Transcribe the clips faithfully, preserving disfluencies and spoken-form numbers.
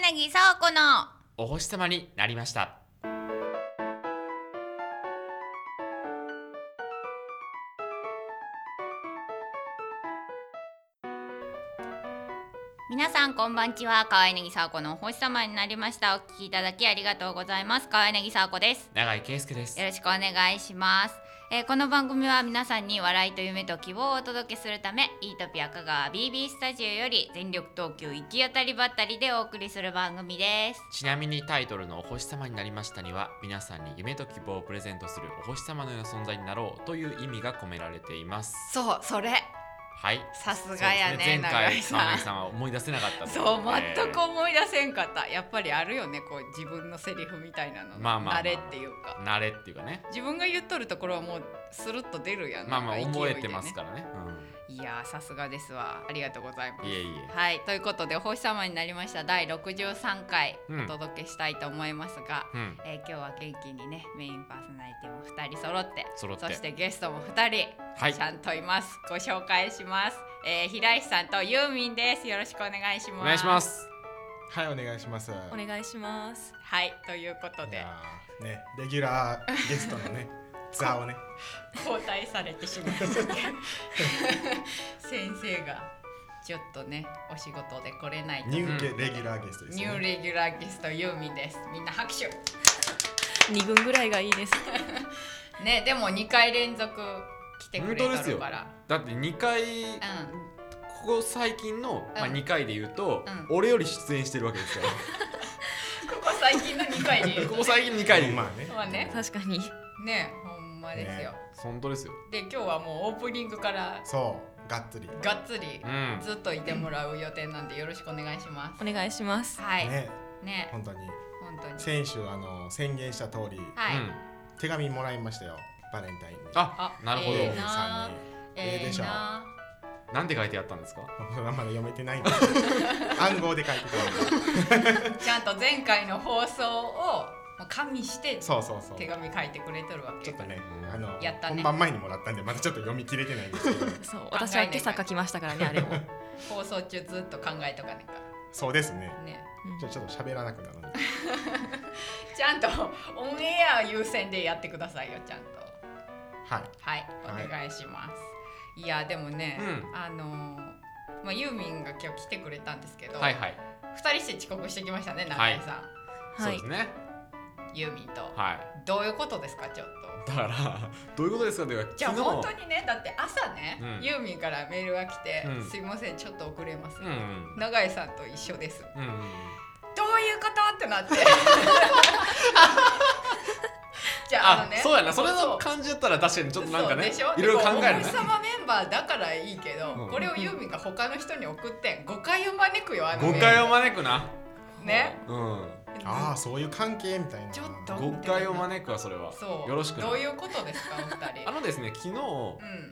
柳沢子のお星様になりました。 皆さんこんばんちは。川柳沢子のお星様になりました。お聞きいただきありがとうございます。川柳沢子です。 永井圭介です。 よろしくお願いします。えー、この番組は皆さんに笑いと夢と希望をお届けするため、イートピア香川 ビービー スタジオより全力投球行き当たりばったりでお送りする番組です。 ちなみにタイトルのお星様になりましたには、皆さんに夢と希望をプレゼントするお星様のような存在になろうという意味が込められています。 そう、それはい、 さすがやね。 ね、前回川柳さんは思い出せなかったそう、全く思い出せんかった。やっぱりあるよね、こう自分のセリフみたいなの、 まあまあまあ、 慣れっていうか慣れっていうかね、 自分が言っとるところはもうスルッと出るやん。 まあまあ覚えてね、 ますからね、 うん、いやーさすがですわ。ありがとうございます。 いえいえ。 はい、ということでお星様になりましただいろくじゅうさんかいお届けしたいと思いますが、うん、えー、今日は元気にね、メインパーソナリティもふたり揃って揃ってそしてゲストもふたり、はい、ちゃんといます。ご紹介します。えー、平石さんとユーミンです。よろしくお願いします。 お願いします。 はい、お願いします。 お願いします。 はい、ということでね、レギュラーゲストのね座をね交代されてしまいました先生がちょっとねお仕事で来れないと。 ニューレギュラーゲストですね。 ニューレギュラーゲストユーミンです。みんな拍手。 にぐんぐらいがいいですね。でもにかい連続来てくれたるから。 だってにかい、うん、ここ最近の、まあ、にかいで言うと、うん、俺より出演してるわけですよここ最近のにかいで言うと、ね、 ここ最近にかいで言う、 まあね、 まあね、 確かにね、ほんまですよ、ね、 本当ですよ。 で今日はもうオープニングからそうがっつりがっつり、うん、ずっといてもらう予定なんでよろしくお願いします。 お願いします。 はいね、 ね、 本当に本当に先週あの宣言した通り、はい、うん、手紙もらいましたよ、バレンタインに。 あ、なるほど。 えー、なえー、でしょう。 なんて書いてあったんですか？ まだ読めてないんですけど暗号で書いてたちゃんと前回の放送を加味してそうそうそう手紙書いてくれてるわけ。 ちょっとね、あのやったね、 本番前にもらったんでまだちょっと読み切れてないんですけどそう、私は今朝書きましたからねあれも放送中ずっと考えとかねか。 そうですね。 ね、 じゃあちょっと喋らなくなるんでちゃんとオンエア優先でやってくださいよ、ちゃんと。 はいはい、お願いします。はい、いやでもね、うん、あのーまあ、ユーミンが今日来てくれたんですけど、 はいはい、 ふたりして遅刻してきましたね、中井さん。はい、 そうですね。 ユーミンと、 はい、 どういうことですか、ちょっと。 だからどういうことですかというか、 じゃあ本当にね、だって朝ね、うん、ユーミンからメールが来て、うん、すいませんちょっと遅れます、うんうん、永井さんと一緒です、うんうん、どういうことってなってじゃあ、あのね、 そうやな、それの感じだったら確かにちょっとなんかね、いろいろ考えるね。 お星様メンバーだからいいけど、うん、これをユーミンが他の人に送って誤解を招くよ、あの誤解を招くなね、 うん、 ああそういう関係みたいな。 ちょっと誤解を招くわ、それは。そう、よろしくな。 どういうことですか、お二人。 あのですね、昨日、うん、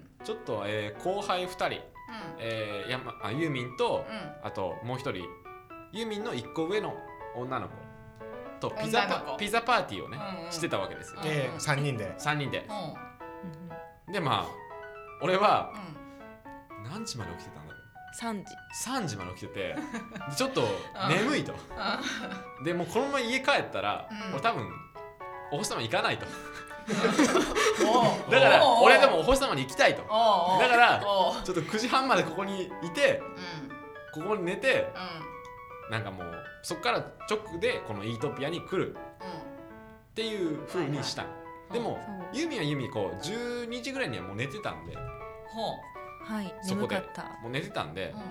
ちょっと、えー、後輩ふたり、うん、えー、やまあユーミンと、うん、あともう一人ユーミンのいっこ上の女の子とピザパ、ピザパーティーをね、うんうん、してたわけですよ。 えー、さんにんでさんにんで、うん、でまあ俺は、うん、何時まで起きてたんだろう。 さんじさんじまで起きててちょっと眠いとでもうこのまま家帰ったら、うん、俺多分お星様行かないとだから俺でもお星様に行きたいと。だからちょっとくじはんまでここにいて、うん、ここに寝て、うん、なんかもうそっから直でこのイートピアに来る、うん、っていう風にした、はいはい、でもユーミンはユーミンこうじゅうにじぐらいにはもう寝てたんで、 ほう、 はい、眠かった。 もう寝てたんで、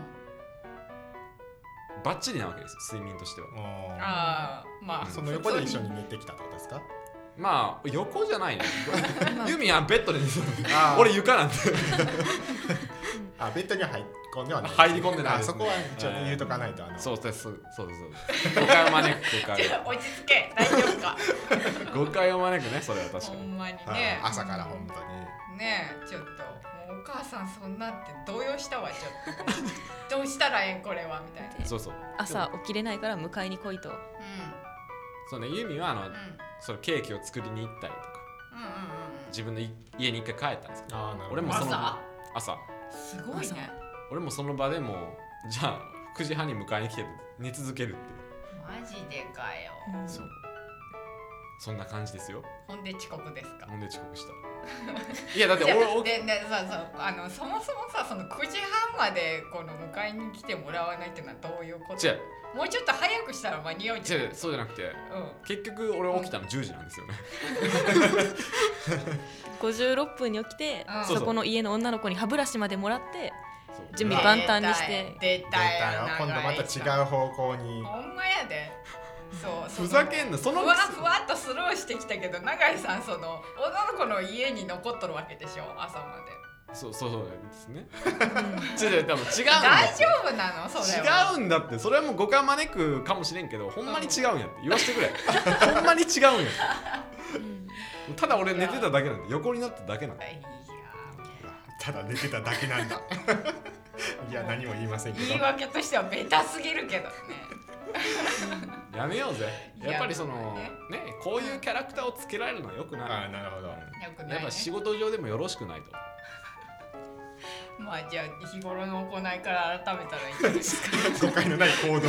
うん、バッチリなわけですよ、睡眠としては。 ああ、まあ、 その横で一緒に寝てきたってことですか？ まあ横じゃないねユーミンはベッドで寝てた俺床なんであ、ベッドには入り込んではない、 入り込んでないです、ね、 そこはちょっと言うとかないと、あのそうですそうですそうです誤解を招く誤解落ち着け、大丈夫か誤解を招くね、それは確かに。 ほんまにね、 朝から本当にね、ちょっとお母さんそんなって動揺したわ、ちょっとどうしたらええんこれはみたいな。 そうそう、 朝起きれないから迎えに来いと、うん、 そうね、ユーミンはあの、うん、そのケーキを作りに行ったりとか、うんうんうん、自分の家に一回帰ったんですけど、あ、俺もその朝朝すごいね。 俺もその場でもうじゃあくじはんに迎えに来て寝続けるっていう。 マジでかよ、 うんそうそんな感じですよ。 ほんで遅刻ですか。 ほんで遅刻したいやだって俺ででささあのそもそもさそのくじはんまでこの迎えに来てもらわないっていうのはどういうこと。 違うもうちょっと早くしたら間に合うじゃん。 違うそうじゃなくて、 うん、 結局俺起きたのじゅうじなんですよね、 ごじゅうろっぷんに起きて、 うんそこの家の女の子に歯ブラシまでもらってそう準備万端にして出たよ出たよ今度また違う方向に。 ほんまやで。そうふざけんなそのふわふわっとスルーしてきたけど永井さんその女の子の家に残っとるわけでしょ朝まで。 そうそうそうですね違う違う多分違うんだって大丈夫なのそれは。 違うんだってそれはもう誤解招くかもしれんけどほんまに違うんやって言わせてくれほんまに違うんやってただ俺寝てただけなんで横になっただけなんでいやただ寝てただけなんだいや何も言いませんけど。 言い訳としてはベタすぎるけどね。 やめようぜやっぱりそのねねこういうキャラクターをつけられるのはよくないああなるほど。 よくないね。 やっぱ仕事上でもよろしくないとまあじゃあ日頃の行いから改めたらいいんじゃないですか。 誤解のない行動を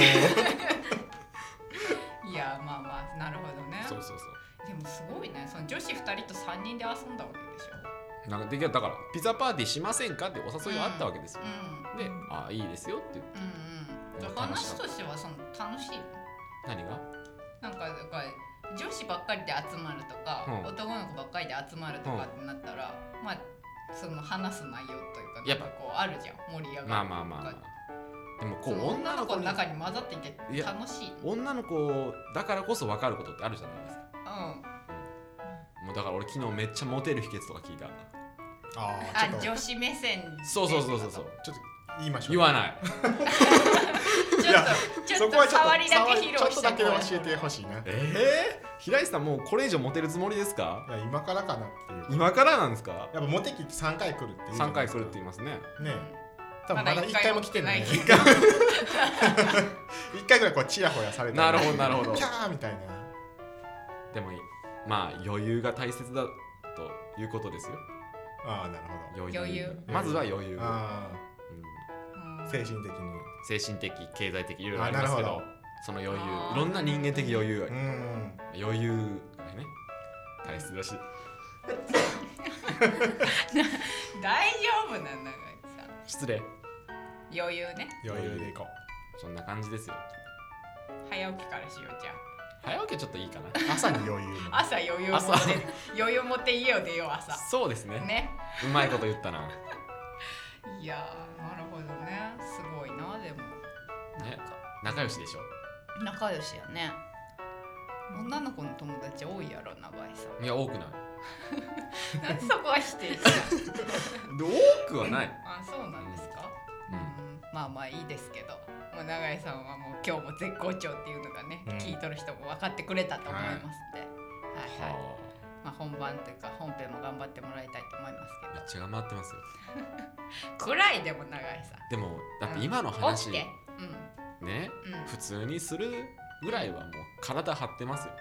いやまあまあなるほどね。 そうそうそうでもすごいねその女子ふたりとさんにんで遊んだわけでしょ。 なんかでだからピザパーティーしませんかってお誘いがあったわけですよ、 うんでああいいですよって言ってうんうん。 楽しかった話としてはその楽しいの。 何がなんかだから女子ばっかりで集まるとか、 うん男の子ばっかりで集まるとかってなったら、まあその話す内容というかやっぱなんかこうあるじゃん盛り上がるとか。 まあまあまあまあでもこそうの女女の子にの子の中に混ざっていていや楽しい。 女の子だからこそ分かることってあるじゃないですかうん。 もうだから俺昨日めっちゃモテる秘訣とか聞いたあああちょっと女子目線で。 そうそうそうそうそうちょっと言いましょう。 言わないちょっとちょっと触りだけ披露ちょっとしてだけ教えてほしいな。いええー、平井さんもうこれ以上モテるつもりですかや今からかなっていう。 今からなんですかやっぱモテ期ってさんかい来るって言うじゃさんかいないですか。 来るって言いますねね多分まだいっかいも来てない。 まだいっかいぐらいこうチヤホヤされてなるほどなるほどキャーみたいな。 でもまあ余裕が大切だということですよああなるほ余裕余裕まずは余裕、 ど。あうんあ精神的に。 精神的経済的いろいろありますけどあなるほその余裕あーいろんな人間的余裕がうん。 余裕がね大切だし大丈夫なんだからさ失礼余裕ね。 余裕でいこそんな感じですよ早起きからしようじゃん。 早起きはちょっといいかなう。朝に余裕の。 朝余裕持って余裕持って家を出よう朝。 そうですねね。 うまいこと言ったないやーなるほどね。すごいなでも。 ね仲良しでしょ仲良しやね。女の子の友達多いやろ長井さん。 いや多くないなんでそこは否定したで多くはないあそうなんですか、 うんうんまあまあいいですけどもう永井さんはもう今日も絶好調っていうのがね、 うん聞いとる人も分かってくれたと思いますんで、はいはい、 はまあ、本番というか本編も頑張ってもらいたいと思いますあめっちゃ頑張ってますよけど暗いでも永井さんでもだって今の話起きてねうんうん普通にするぐらいはもう体張ってますよ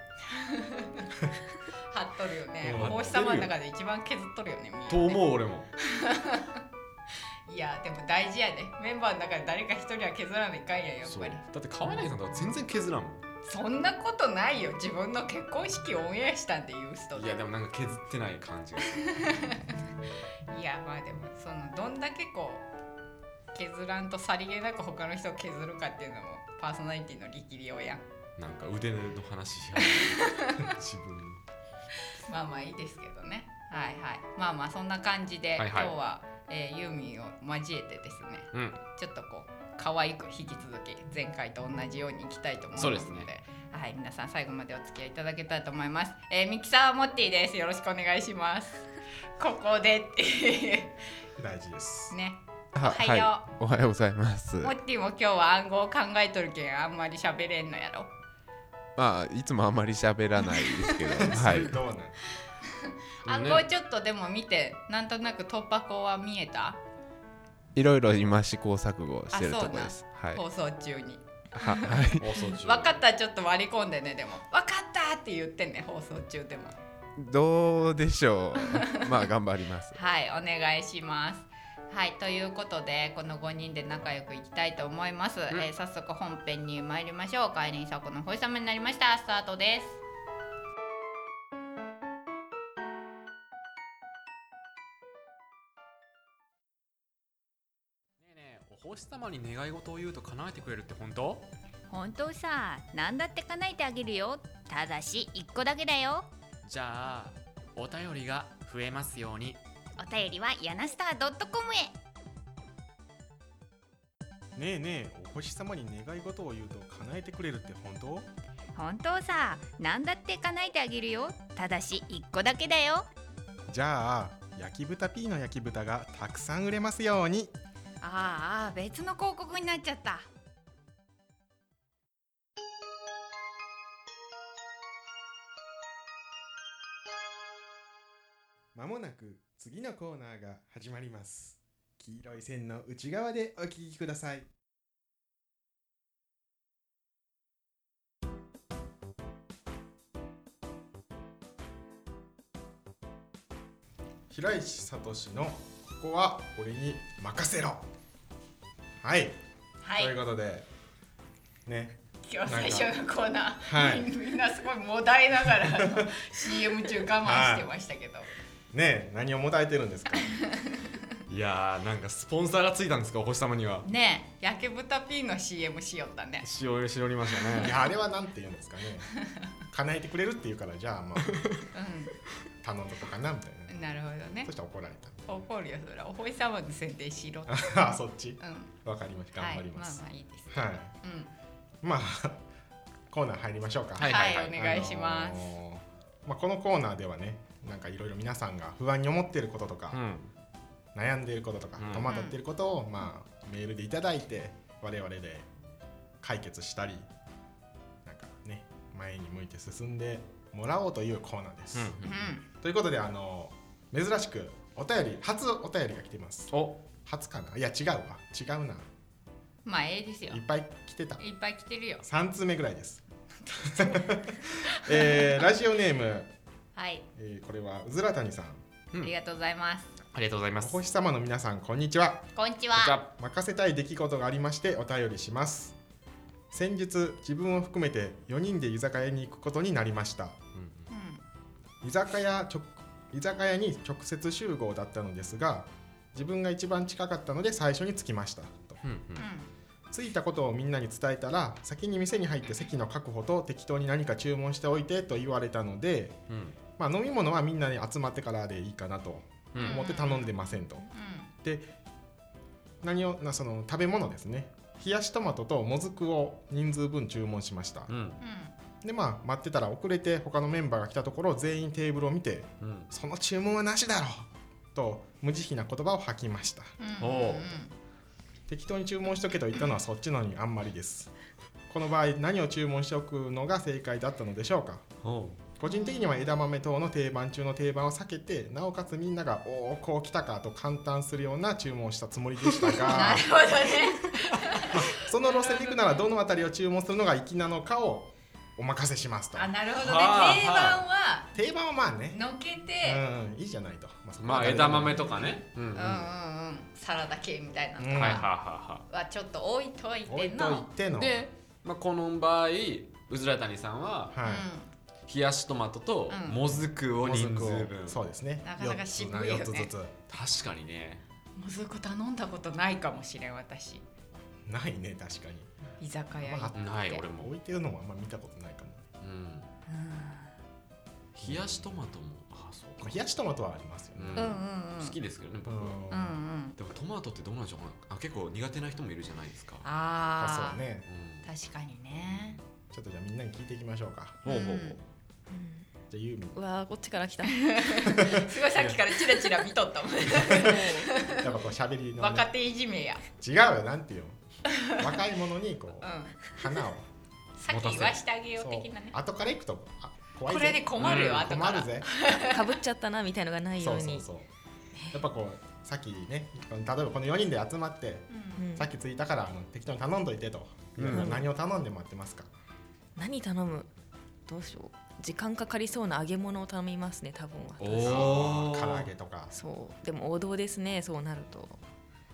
張っとるよねうんお星様の中で一番削っとるよねみんなねと思う俺もいやでも大事やでメンバーの中で誰か一人は削らないかんややっそうぱりだって川柳さんとか全然削らんもんそんなことないよ自分の結婚式をオンエアしたんで言う人いやでもなんか削ってない感じがするいやまあでもそのどんだけこう削らんとさりげなく他の人を削るかっていうのもパーソナリティの力量やん。 なんか腕の話し始めて自分まあまあいいですけどね。はいはい。まあまあそんな感じで、 はいはい今日は、えー、ユーミンを交えてですね、 うんちょっとこう可愛く引き続き前回と同じようにいきたいと思いますので、 そうですねはい皆さん最後までお付き合いいただけたらと思います。えー、ミキサーモッティです。よろしくお願いします。ここでっていう大事です。 ね。 はおはようはい、おはようございます。 モッティも今日は暗号を考えとるけんあんまり喋れんのやろ。 まあいつもあんまり喋らないですけど、はい。 どうなん。 暗号ちょっとでも見てなんとなく突破口は見えた、 いろいろ今試行錯誤してるところです。はい。 放送中に。 ははい。 放送中分かったらちょっと割り込んでね。でも分かったって言ってね放送中でも。 どうでしょう。まあ頑張ります。 はいお願いします。 はい、ということでこのごにんで仲良くいきたいと思います、うんえー、早速本編に参りましょう。帰りにさこのほいさまになりました。スタートです。 ねえねえ、お星様に願い事を言うと叶えてくれるって本当？ 本当さ、何だって叶えてあげるよ。ただしいっこだけだよ。 じゃあお便りが増えますように。 お便りはやなスター .com へ。 ねえねえ、お星様に願い事を言うと叶えてくれるって本当？ 本当さ、何だって叶えてあげるよ。ただしいっこだけだよ。 じゃあ焼き豚 P の焼き豚がたくさん売れますように。 ああ、別の広告になっちゃった。 まもなく次のコーナーが始まります。黄色い線の内側でお聞きください。平石聡のここは俺に任せろ。はい、 はい、 ということでね、 今日最初のコーナー、 はい、 みんなすごいもだえながらシーエム 中我慢してましたけど、はい、 ねえ、何をもだえてるんですか？ いやー、なんかスポンサーがついたんですか、お星様には。 ねえ、焼け豚 P の シーエム しよったね。 しおしおりましたね。 いや、あれはなんて言うんですかね。叶えてくれるって言うから、じゃあまあ、うん、頼んどこうかなみたいな。 なるほどね。 そしたら怒られた。 怒るよ、それはお星様の宣伝しろって。 あ、そっち。 うん、 わかりました。頑張ります。 はい、まあまあいいです。 はい。うん、まあコーナー入りましょうか。 はい、はいはい、お願いします。あのー、まあこのコーナーではね、なんかいろいろ皆さんが不安に思っていることとか、うん、悩んでいることとか、うん、戸惑っていることを、まあメールでいただいて我々で解決したり、なんかね、前に向いて進んでもらおうというコーナーです。うんうん、ということで、あの珍しくお便り、初お便りが来ています。お、初かな？いや違うわ、違うな。 まあええですよ。 いっぱい来てた。 いっぱい来てるよ。 さん通目ぐらいです。えー、ラジオネーム、 はい、 えー、これはうずらたにさん、 うん、ありがとうございます。 ありがとうございます。 お星様の皆さん、こんにちは。 こんにちは。 任せたい出来事がありましてお便りします。先日自分を含めてよにんで居酒屋に行くことになりました。うん、居酒屋直居酒屋に直接集合だったのですが、自分が一番近かったので最初に着きましたと。うんうん、着いたことをみんなに伝えたら、先に店に入って席の確保と適当に何か注文しておいてと言われたので、うん、まあ、飲み物はみんなに集まってからでいいかなと思って頼んでませんと。うん、で、何をなその食べ物ですね、冷やしトマトともずくを人数分注文しました。うん、でまあ待ってたら遅れて他のメンバーが来たところ、全員テーブルを見て、うん、その注文はなしだろうと無慈悲な言葉を吐きました。うん、お適当に注文しとけと言ったのはそっちのにあんまりです。この場合何を注文しておくのが正解だったのでしょうか。個人的には枝豆等の定番中の定番を避けて、なおかつみんながおおこう来たかと感嘆するような注文をしたつもりでしたがなるほどねまあ、その路線で行くならどのあたりを注文するのが粋なのかをお任せしますと。 あ、なるほどね。定番は定番はまあね、 のけて、 うん、いいじゃないと。 まあ、まあ、枝豆とかね、 うんうんうんうん、サラダ系みたいなのとか、 うん、 はちょっと置いといての。置いといてので、まあ、この場合うずらたにさんは、はい、冷やしトマトともずくを人数分、 うん、そうですね。 なかなか渋いよね。 よっつずつ。 確かにね。 もずく頼んだことないかもしれん、私。 ないね、確かに。 居酒屋行って、 まあ、ない、俺も置いてるのもあんま見たことないかも。うん。 冷やしトマトも、あ、そうか。 冷やしトマトはありますよね。 うんうんうん、 好きですけどね、僕は。うんうん。でもトマトってどうなんでしょうか。あ、結構苦手な人もいるじゃないですか。 ああ、 そうね、 うん。確かにね。 ちょっとじゃあみんなに聞いていきましょうか。 ほうほうほう。 じゃあユーミン。 うわー、こっちから来た。すごいさっきからチラチラ見とったもん。やっぱこう喋りの、ね、 若手いじめや。 違うよ、なんていうの。若い者にこう、うん、花をさっき言わしてあげよう的なね。 後から行くと怖いぜ。これで困るよ、うん、後から。 困るぜ。 かぶっちゃったなみたいのがないように。そうそうそう。 やっぱこうさっきね、例えばこのよにんで集まって、うん、さっき着いたからあの適当に頼んどいてと、うん、何を頼んで待ってますか。 何頼む？どうしよう。時間かかりそうな揚げ物を頼みますね、多分は。 おお、唐揚げとか。 そう、でも王道ですね、そうなると。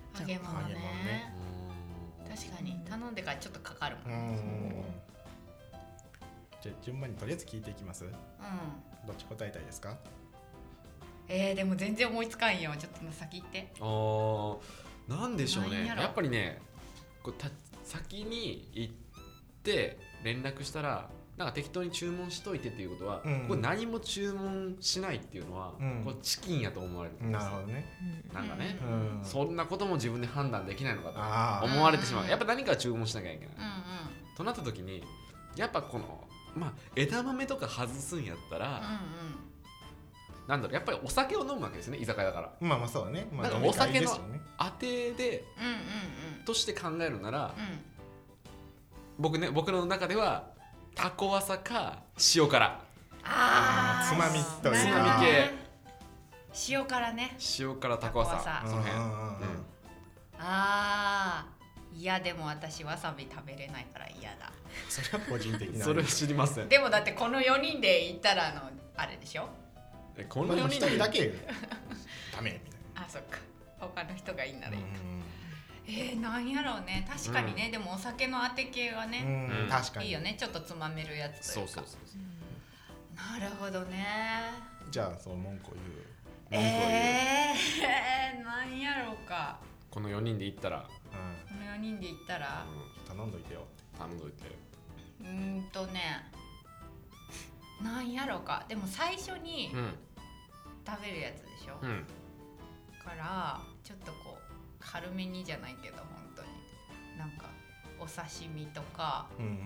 揚げ物揚げ物ねね確かに頼んでからちょっとかかるもん、 ううんんじゃあ順番にとりあえず聞いていきます。どっち答えたいですか？ えー、でも全然思いつかんよ。ちょっと先行って。 あーなんでしょうねなんやろやっぱりねこうた先に行って連絡したらなんか適当に注文しといてっていうことは、 うんこれ何も注文しないっていうのは、 うんこれチキンやと思われるんですよなるほどね。 なんかね、 うんそんなことも自分で判断できないのかとあ思われてしまう、 うんやっぱ何か注文しなきゃいけない、 うんうんとなった時にやっぱこのまあ枝豆とか外すんやったら、 うんなんだろうやっぱりお酒を飲むわけですね居酒屋だからあまあまあそうだね。まあなんかお酒の飲み会ですよね当てでうんうんうんとして考えるなら、 うんうん僕ね僕の中ではタコワサか塩辛あーつまみというつまみ系塩辛ね。 塩辛タコワサタコワサその辺、 うんうんうんうんあーいやでも私わさび食べれないから嫌だ。 それは個人的な。 それ知りませんでもだってこのよにんで行ったらあのあれでしょ。 えこのまあでもよにんで一人だけダメみたいあそっか他の人がいいならな。 いいか。えー、なんやろうね確かにね、でもお酒のあて系はね、 うんうんうん確かに。 いいよねちょっとつまめるやつといううか。 そそうそうなるほどね。 じゃあその文句を言う。 文句を言うえー、なんやろうか。 このよにんで行ったら、 うこのよにんで行ったらうんん頼んどいてよ。 頼んどいてうーんとねなんやろうか。でも最初にうん食べるやつでしょ、 うんからちょっとこう軽めにじゃないけど本当になんかお刺身とかうんうー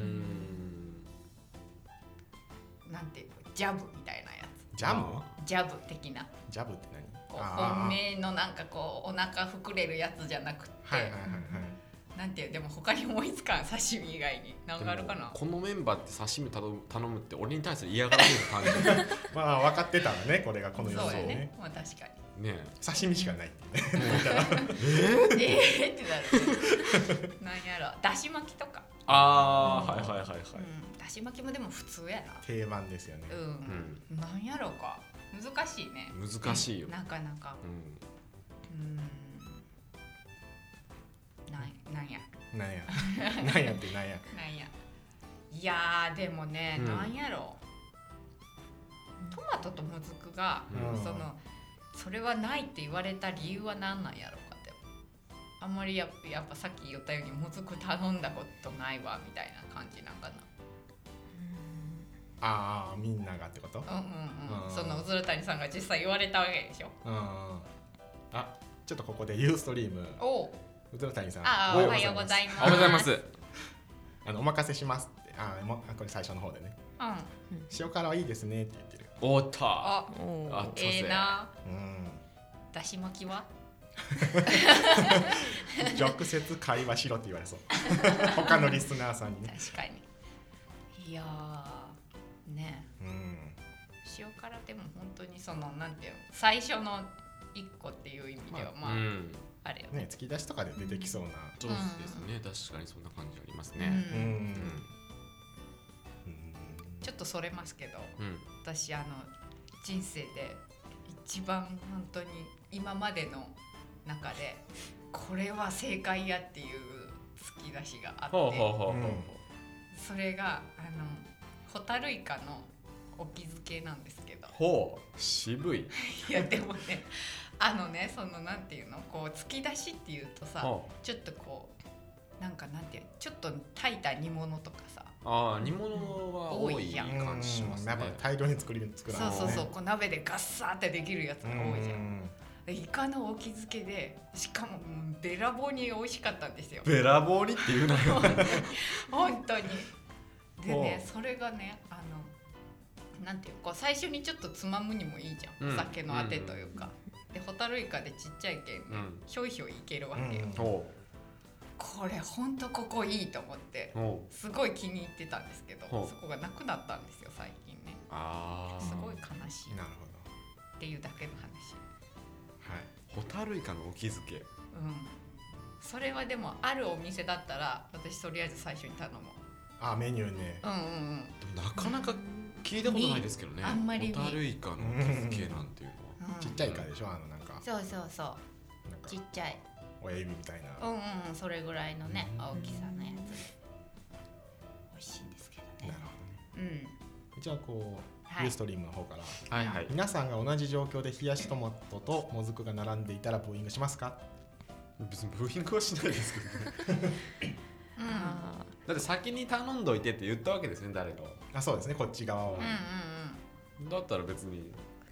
んなんていうのジャブみたいなやジャム？ つジャブ的なジャブって何？ こうあー本命のなんかこうお腹膨れるやつじゃなくって、 はいはいはいはい。 なんていうでも他に思いつかん刺身以外に何があるかな。 でもこのメンバーって刺身頼む頼むって俺に対する嫌がらせの感じまあ分かってたらねこれがこのそうやね予想ね。 まあ確かね刺身しかないっていうね。 にえーってなるねなんやろだし巻きとか、 ああーはいはいはいはい、 うん、だし巻きもでも普通やな定番ですよね。 うん、 うんなんやろうか難しいね難しいよ、 なかなかうんうんなんなんやなんやなんやってなんや。 なんやいやーでもね、 うんなんやろトマトともずくが、 うんそのそれはないって言われた理由は何なんやろうかってあんまりやっぱやっぱさっき言ったようにもずく頼んだことないわみたいな感じなんかああみんながってこと？ なうんうんうんうんそのうずる谷さんが実際言われたわけでしょうん。あちょっとここでユーストリームおううずら谷さん。 あーおはようございますおはようございますあのお任せしますって。あーもあこれ最初の方でね。 うん塩辛はいいですねって言ってる。 おっとあおーあええなうん。 だし巻きは直接会話しろって言われそう。他のリスナーさんにね。 確かにいやーねうん。 塩辛でも本当にそのなんていうの最初の一個っていう意味ではまあ、 うんあれよねね突き出しとかで出てきそうな。 そうですね、確かにそんな感じありますうんねうん。 うんうんちょっとそれますけどうん私あの人生で一番本当に今までの中でこれは正解やっていう突き出しがあってほうほうほうほうほうそれがあのホタルイカのお気づけなんですけどほう渋いいやでもねあのねそのなんていうのこう突き出しっていうとさほちょっとこうなんかなんていうのちょっと炊いた煮物とかさうああ煮物は多い多いやん感じしますねやっぱ大量に作り作らないそうそうそうこう鍋でガッサーってできるやつが多いじゃんん。 でイカのお気づけでしかももうべらぼうに美味しかったんですよべらぼうにって言うなよ本当にでねほそれがねあのなんていうこう最初にちょっとつまむにもいいじゃん、 うんお酒のあてというか、でホタルイカでちっちゃいけん、 うんひょいひょいいけるわけよ、 うんほこれほんとここいいと思ってうほうすごい気に入ってたんですけどほうそこがなくなったんですよ最近ねああすごい悲しいっなるほど。 ていうだけの話はい。 ホタルイカのお気づけうんそれはでもあるお店だったら私とりあえず最初に頼むあメニューね。 うんうんうんでもなかなか聞いたことないですけどねあんまり見ホタルイカのお気づけなんていうのはうんちっちゃいイカでしょあのなんか。 そうそうそうなんかちっちゃい親指みたいな。 うんうん、それぐらいのね、 うん大きさのやつで美味しいんですけどね。 なるほどね。 うん、 じゃあこう、 はいユーストリームの方からはいはい皆さんが同じ状況で冷やしトマトともずくが並んでいたらブーイングしますか？ 別にブーイングはしないですけどねうんあだって先に頼んどいてって言ったわけですね誰かはあ、そうですね、こっち側は。 うんうんうん。 だったら別にうん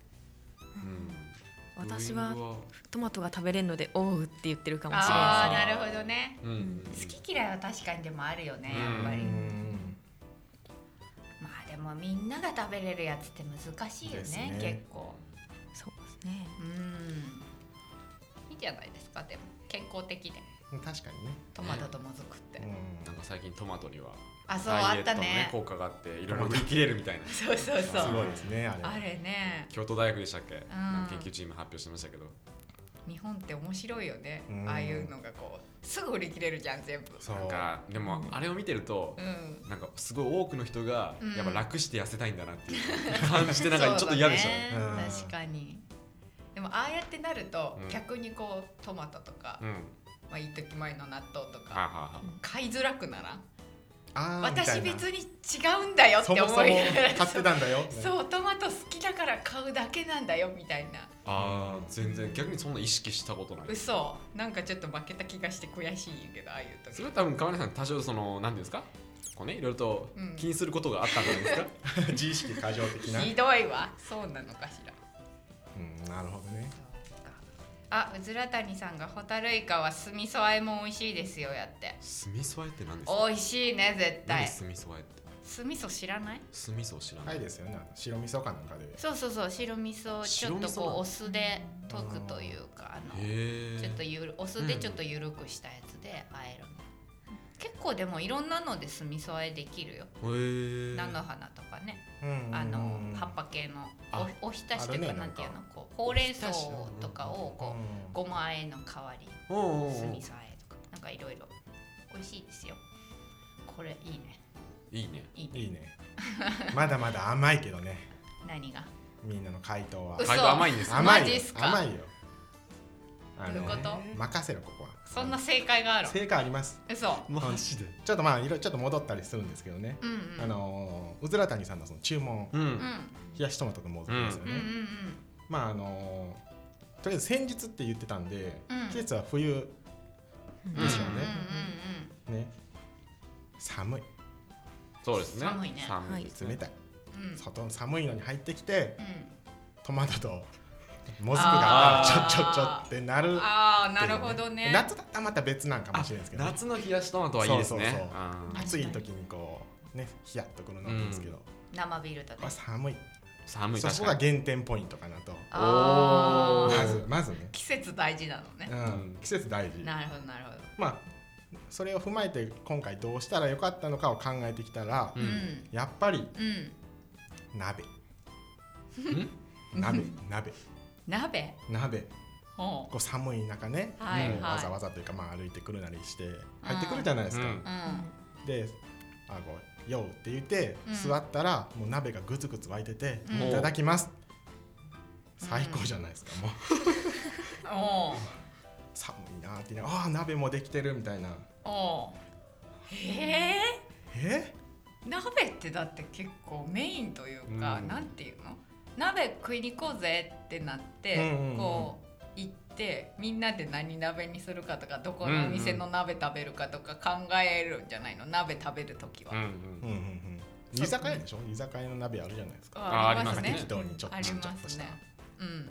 ー私はブーイングはトマトが食べれるのでおうって言ってるかもしれああ、 ないなるほどね。 うんうん好き嫌いは確かにでもあるよね、 うんやっぱり。 うんまあでもみんなが食べれるやつって難しいよね、 ですね結構。 そうですね。 うん。いいじゃないですか、でも健康的で確かにね。 トマトともずくって。 うんなんか最近トマトにはあ、そうあったダイエットのねね。 効果があっていろいろ売り切れるみたいなそうそうそう。 すごいですね、あれ。 あれね、 京都大学でしたっけ、 んなんか研究チーム発表してましたけど日本って面白いよね、 うんああいうのがこうすぐ売り切れるじゃん全部。 そう。 なんかでもあれを見てるとうん。 なんかすごい多くの人がうんやっぱ楽して痩せたいんだなっていう感じでなんかちょっと嫌でしたねそうだねうん確かに。でもああやってなると、 うん逆にこうトマトとか、 うんまあいい時前の納豆とかはあはあはあ買いづらくならん。 あー私みたいな別に違うんだよって思いそもそもながら買ってたんだよ。 そうトマト好きだから買うだけなんだよみたいな。 あー全然逆にそんな意識したことない嘘。なんかちょっと負けた気がして悔しいんやけど、ああいう時それは多分川根さん多少その何ていうんですかこうねいろいろとうん気にすることがあったんじゃないですか、 自意識過剰的な。 ひどいわ。そうなのかしら。 うん、なるほどね。 あ、うずら谷さんがホタルイカは酢味噌和えも美味しいですよやって。 酢味噌和えって何ですか美味しいね絶対。 何酢味噌和えって酢味噌知らない？ 酢味噌知らな、 はいいですよね。あの白味噌かなんかで。 そうそうそう、白味噌をちょっと白味噌なのこうお酢で溶くというか、あのへえちょっとゆるお酢でちょっと緩くしたやつで和えるの、結構でもいろんなので酢味噌和えできるよ。 へえ菜の花とかね、 うんあの葉っぱ系のあおおひたしというあるねかなんていうのなんこうほうれん草おひたしとかをこうごま和えの代わりおうおうおう酢味噌和えとかなんかいろいろ美味しいですよ。これいいねいいねいいね。 いいね。まだまだ甘いけどね。 何が？ みんなの回答は。 嘘回答甘いんですよ甘いよマジっす。か甘いよ。あのどういうこと？ 任せろここは。 そんな正解がある？ 正解あります。 嘘。 マジでちょっとまあいろちょっと戻ったりするんですけどね。 うんうん。 あのーうずら谷さんのその注文、 うん、 うん冷やしトマトともずくですよね。 うんうんうんまああのーとりあえず先日って言ってたんで、 うん季節は冬うん。 でしょうね。 うんうんね。寒い、 そうですね寒いね寒いですね冷たい。 うんうん。 外の寒いのに入ってきてうん。 トマトともずくがあったらちょちょちょってなる。 ああ、なるほどね。 夏だったらまた別なんかもしれないですけど、 夏の冷やしトマトはいいですねそうそうそうあー暑い時にこうねヒヤッとくるのなんですけど、 生ビールとねこれ。寒い。 寒いそこが確かに減点ポイントかなと。 あーまずまずね、 季節大事なのね。 うん、季節大事。 なるほどなるほど。 まあそれを踏まえて今回どうしたらよかったのかを考えてきたら、 ううんんやっぱりうん。 鍋ん鍋鍋鍋。 鍋ほこう寒い中ね、 はいはいもうわざわざというかまあ歩いてくるなりして入ってくるじゃないですか、 うんう。うん。 であこうようって言ってうん座ったらもう鍋がグツグツ沸いてて、 うんいただきます、最高じゃないですか、もうおう寒いなーって言いながらあー鍋もできてるみたいな。 おう。へえ。 え鍋ってだって結構メインというか、 うんなんていうの？鍋食いに行こうぜってなって、 うんうんうんこう行ってみんなで何鍋にするかとかどこのお店の鍋食べるかとか考えるんじゃないの？鍋食べるときは。 うんうんうんうんうん居酒屋でしょ、居酒屋の鍋あるじゃないですか。 あありますね適当にちょっとありちょっとしたますね。うん。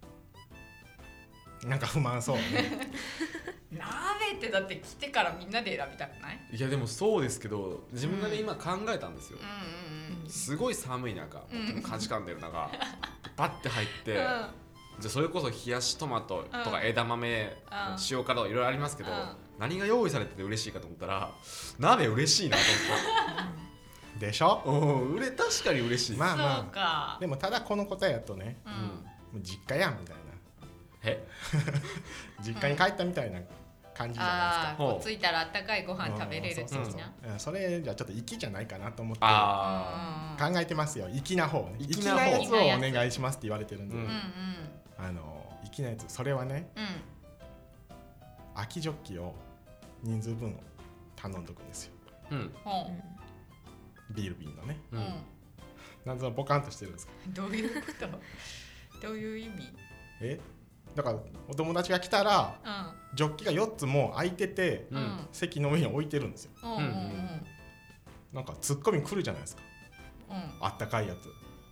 なんか不満そうね。 鍋ってだって来てからみんなで選びたくない？ いやでもそうですけど自分がね今考えたんですようんうんうん。 すごい寒い中うんかじかんでる中バッて入ってうんじゃあそれこそ冷やしトマトとか枝豆塩辛とかいろいろありますけどうん何が用意されてて嬉しいかと思ったら鍋嬉しいなとでしょ。 思ってうんうれ確かに嬉しいまあまそうかあ。でもただこの答えやとね、 うんうんもう実家やんみたいな、 え実家に帰ったみたいな感じじゃああ、こほうう着いたらあったかいごないですか。 飯食べれる的そうそうそうな。 うんそれじゃちょっと粋じゃないかなと思ってあうん考えてますよ。粋な方ね。 粋な方粋なやつをお願いしますって言われてるんで、 うんうんうんあの粋なやつそれはねうん。 空きジョッキを人数分頼んどくんですよ。 うんうんビール瓶のね。 うんなんぞポカンとしてるんですか。 どういうことどういう意味？ えだからお友達が来たらうんジョッキがよっつも空いてて、 うんうん席の上に置いてるんですよ。 うんうんうんなんかツッコミ来るじゃないですか。 うんあったかいやつ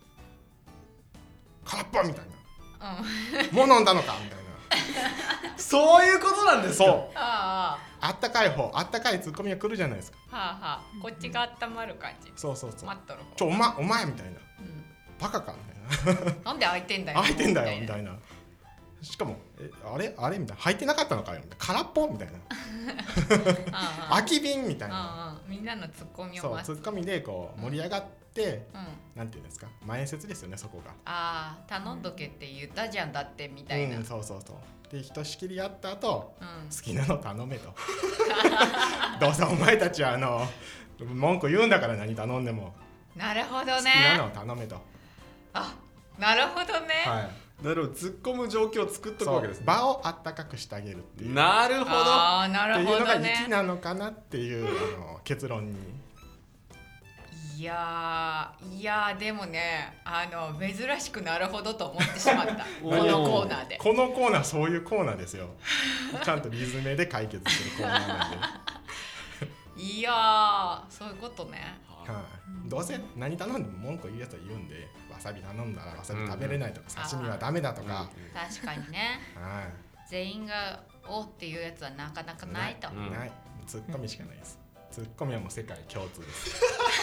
空っぽみたいなうんもう飲んだのかみたいなそういうことなんですか。 そうああったかい方あったかいツッコミが来るじゃないですか。 あはあはあこっちが温まる感じそうそうそう待っとる方ちょお前お前みたいなうんバカかみたいななんで開いてんだよ開いてんだよみなたいなしかもえあれあれみたいな入ってなかったのかよみたいな空っぽみたいなああ空き瓶みたいなああみんなのツッコミをそう待つツッコミでこう盛り上がって、 うんなんていうんですか前説ですよねそこがああ頼んどけって言ったじゃんだってみたいなうんそうそうそうでひとしきりやった後うん好きなの頼めとどうせお前たちはあの文句言うんだから何頼んでもなるほど好きなねのを頼めと、 あなるほどねはいなるほど、突っ込む状況を作っとくそうわけですね。 場をあったかくしてあげるっていうなるほど。 ああなるほっていうのがどね粋なのかなっていうあの結論にいやーいやーでもねあの珍しくなるほどと思ってしまったこのコーナーでこのコーナーそういうコーナーですよちゃんとリズムで解決するコーナーなんで、 いやーそういうことねはい、どうせ何頼んでも文句言うやつは言うんでわさび頼んだらわさび食べれないとか、 うん刺身はダメだとか、 確かにねはい全員が「お」っていうやつはなかなかないとうんないツッコミしかないです、ツッコミはもう世界共通です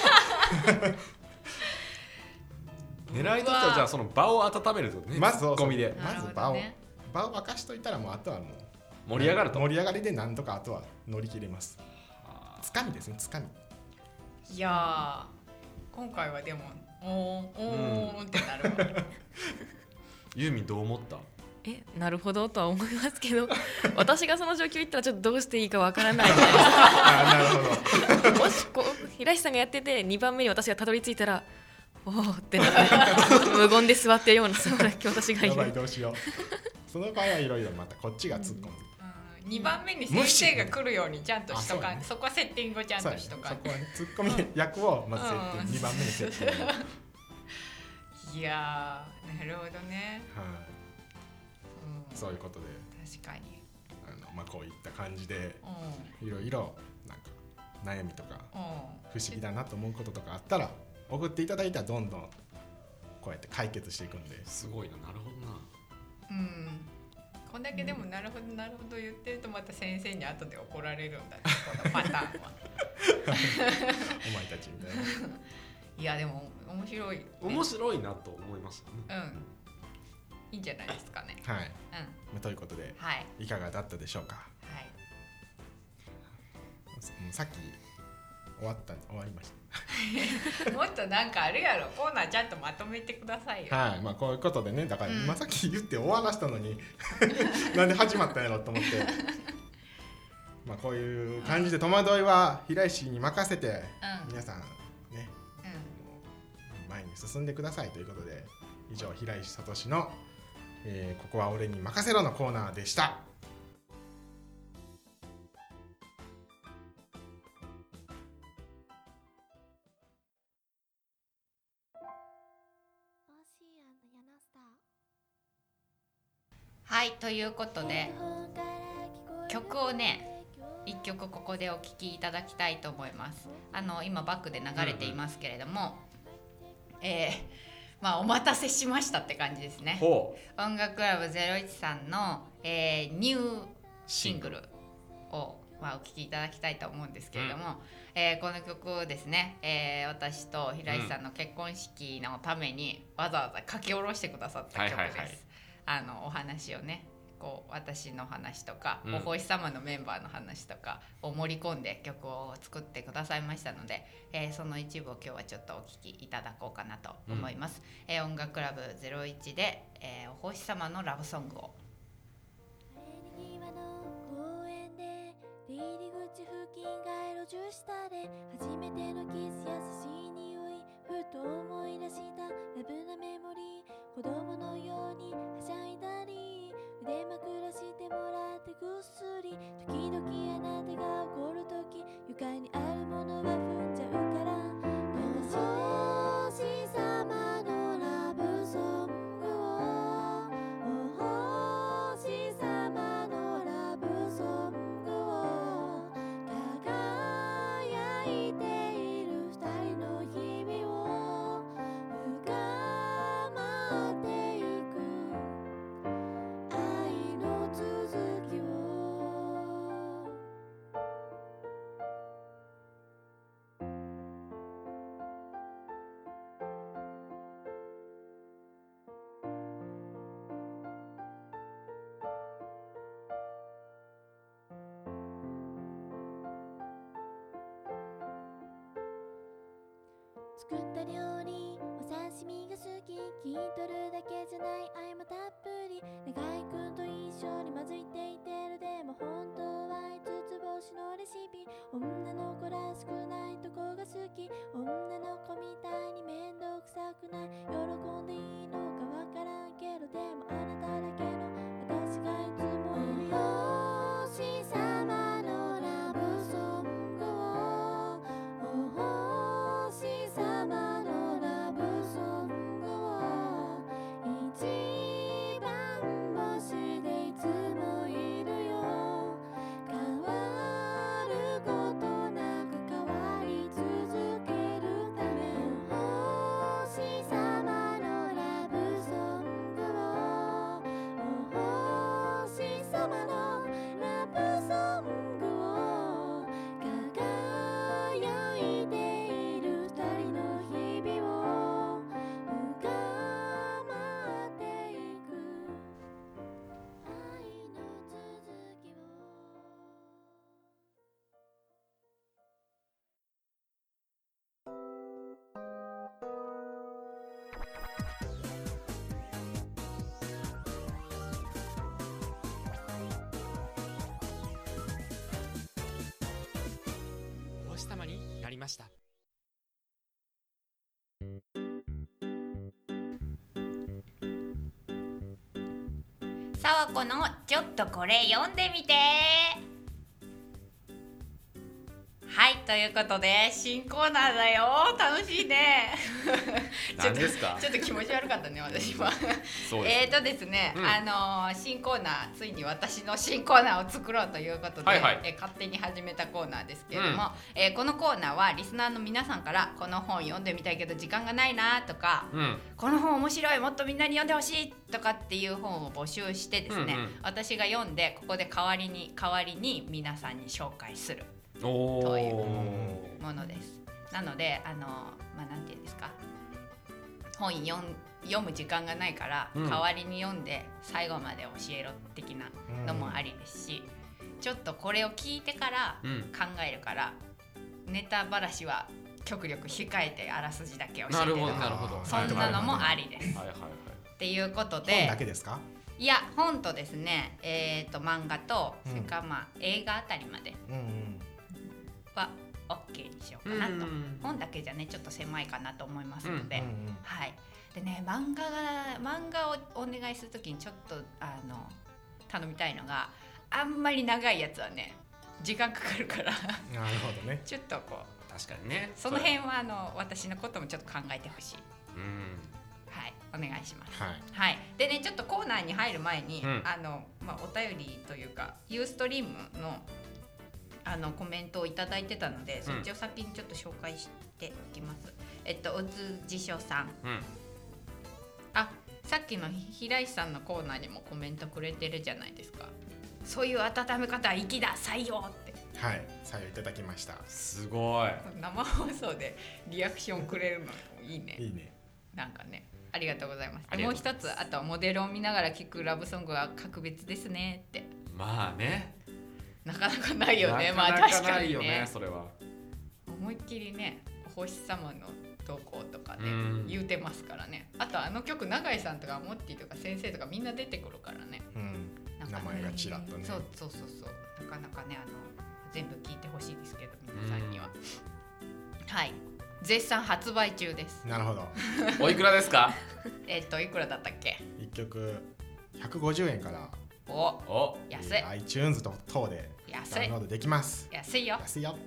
狙いとしてはじゃあその場を温めるってことね。 まずツッコミでまずなるほ場を、 どね場を沸かしといたらもうあとはもう盛り上がると。 盛り上がりでなんとかあとは乗り切れますつかみですねつかみいやー今回はでも「おーんおーん」ってなるわユーミンどう思った？ えなるほどとは思いますけど私がその状況言ったらちょっとどうしていいかわからないじゃないですあなるほどかもしこう平石さんがやっててにばんめに私がたどり着いたらおおってなって無言で座ってるようなそうな私がいやばいるどうしようその場合はいろいろまたこっちが突っ込む、 うんにばんめに先生が来るようにちゃんとしとかんあそこはセッティングをちゃんそうやねとしとかんそこはねツッコミ役をまず設定、 うんにばんめに設定、はいいやーなるほどね、うん、 そういうことで確かにあの、まあ、こういった感じでうんいろいろなんか悩みとかうん不思議だなと思うこととかあったら送っていただいたらどんどんこうやって解決していくんですごいな、なるほどな。 うんこんだけでもなるほどなるほど言ってるとまた先生に後で怒られるんだねこのパターンはお前たちみたいないやでも面白い、ね、 面白いなと思いましたね。 うんいいんじゃないですかねはい、 うんまあということではいいかがだったでしょうかはいもうさっき終わった終わりましもっとなんかあるやろコーナーちゃんとまとめてくださいよたはいまあこういうことでねだからうん今さっき言って終わらしたのになんで始まったんやろと思ってまあこういう感じで戸惑いは平石に任せてうん皆さんねうん前に進んでくださいということで以上平石聡の、えー「ここは俺に任せろ」のコーナーでした。 はいということで曲をね一曲ここでお聴きいただきたいと思います。あの今バックで流れていますけれども、うんうん、えー、まあお待たせしましたって感じですね。 ほう音楽クラブゼロイチさんの、えー、ニューシングルを、まあ、お聴きいただきたいと思うんですけれども、うんえー、この曲をですね、えー、私と平井さんの結婚式のためにわざわざ書き下ろしてくださった曲です。はいはいはい、あのお話をねこう私の話とか、うん、お星様のメンバーの話とかを盛り込んで曲を作ってくださいましたので、えー、その一部を今日はちょっとお聴きいただこうかなと思います、うんえー、音楽クラブゼロイチで、えー、お星様のラブソングを出入り口付近街路樹下で初めてのキス優しい匂いふと思い出したラブなメモリー子供のようにはしゃいだり腕枕してもらってぐっすり時々あなたが怒るとき床にあるものは踏んじゃうから星様のラブソングをお星様のラブソングを輝いている二人の日々を深まっていく愛の続きを作った料理お刺身が好き聞いとるだけじゃない愛もたっぷり長井くんと一緒に混ぜていてるでも本当は五つ星のレシピ女の子らしくないとこが好き女の子みたいに面倒くさくない喜んでいいのかわからんけどでもあなただけの私がいつもいるよ星様のラブソングをお星様のラブソングを一番星でいつもいるよ変わることなく変わり続けるためお星様のラブソングをお星様のラブソングを輝いている二人の日々を深まっていく愛の続きをお星様になりました。 さわこのちょっとこれ読んでみて。はいということで新コーナーだよ楽しいねちょっと何ですかちょっと気持ち悪かったね私はそうですえーとですね、 うんあのー新コーナーついに私の新コーナーを作ろうということで、 はいはいえー勝手に始めたコーナーですけれども、えーこのコーナーはリスナーの皆さんからこの本読んでみたいけど時間がないなとか、 うんこの本面白いもっとみんなに読んでほしいとかっていう本を募集してですね、 うんうん私が読んでここで代わりに代わりに皆さんに紹介するおというーものです。なのであのまあなんていうんですか本読ん読む時間がないから、 うん代わりに読んで最後まで教えろ的なのもありですし、ちょっとこれを聞いてからうん考えるから、ネタばらしは極力控えてあらすじだけ教えてなるほどとなるほど。 そんなのもありです。 はいはいはい。 っていうこと本でだけですか？ いや本とですね、えー、と漫画と、 うんそれからまあ映画あたりまでうんうんは OK にしようかなと、 うん本だけじゃねちょっと狭いかなと思いますので、 うんうんはいでね漫画が漫画をお願いするときにちょっとあの頼みたいのがあんまり長いやつはね時間かかるからなるほどね。 ちょっとこう確かにね。 その辺はあの私のこともちょっと考えてほしい。 うんはいお願いします。 はい。 はい、でねちょっとコーナーに入る前に、 うんあのまあ、お便りというかユーストリームのあのコメントをいただいてたので、そっちを先にちょっと紹介しておきます。えっとおつじしょさん、 うん。 あさっきの平石さんのコーナーにもコメントくれてるじゃないですか。そういう温め方は粋だ採用ってはい。採用いただきました。 すごい。 生放送でリアクションくれるのいいね。 いいね。 なんかねありがとうございますありもう一がとうございますつあとモデルを見ながら聴くラブソングは格別ですねってまあね。 なかなかないよね。まあなかなか確かにないよねね。 それは。 思いっきりね、お星様の投稿とかねうん言うてますからね。あとあの曲永井さんとかモッティとか先生とかみんな出てくるからね。 うん。 なんかね名前がちらっとね。 そうそうそうそう。なかなかねあの全部聞いてほしいですけど皆さんには。はい。絶賛発売中です。 なるほど。 おいくらですか？ えっといくらだったっけ？ 一曲ひゃくごじゅうえんからおお。 安いえー iTunes と等で安いダウンロードできます。 安いよ安いよ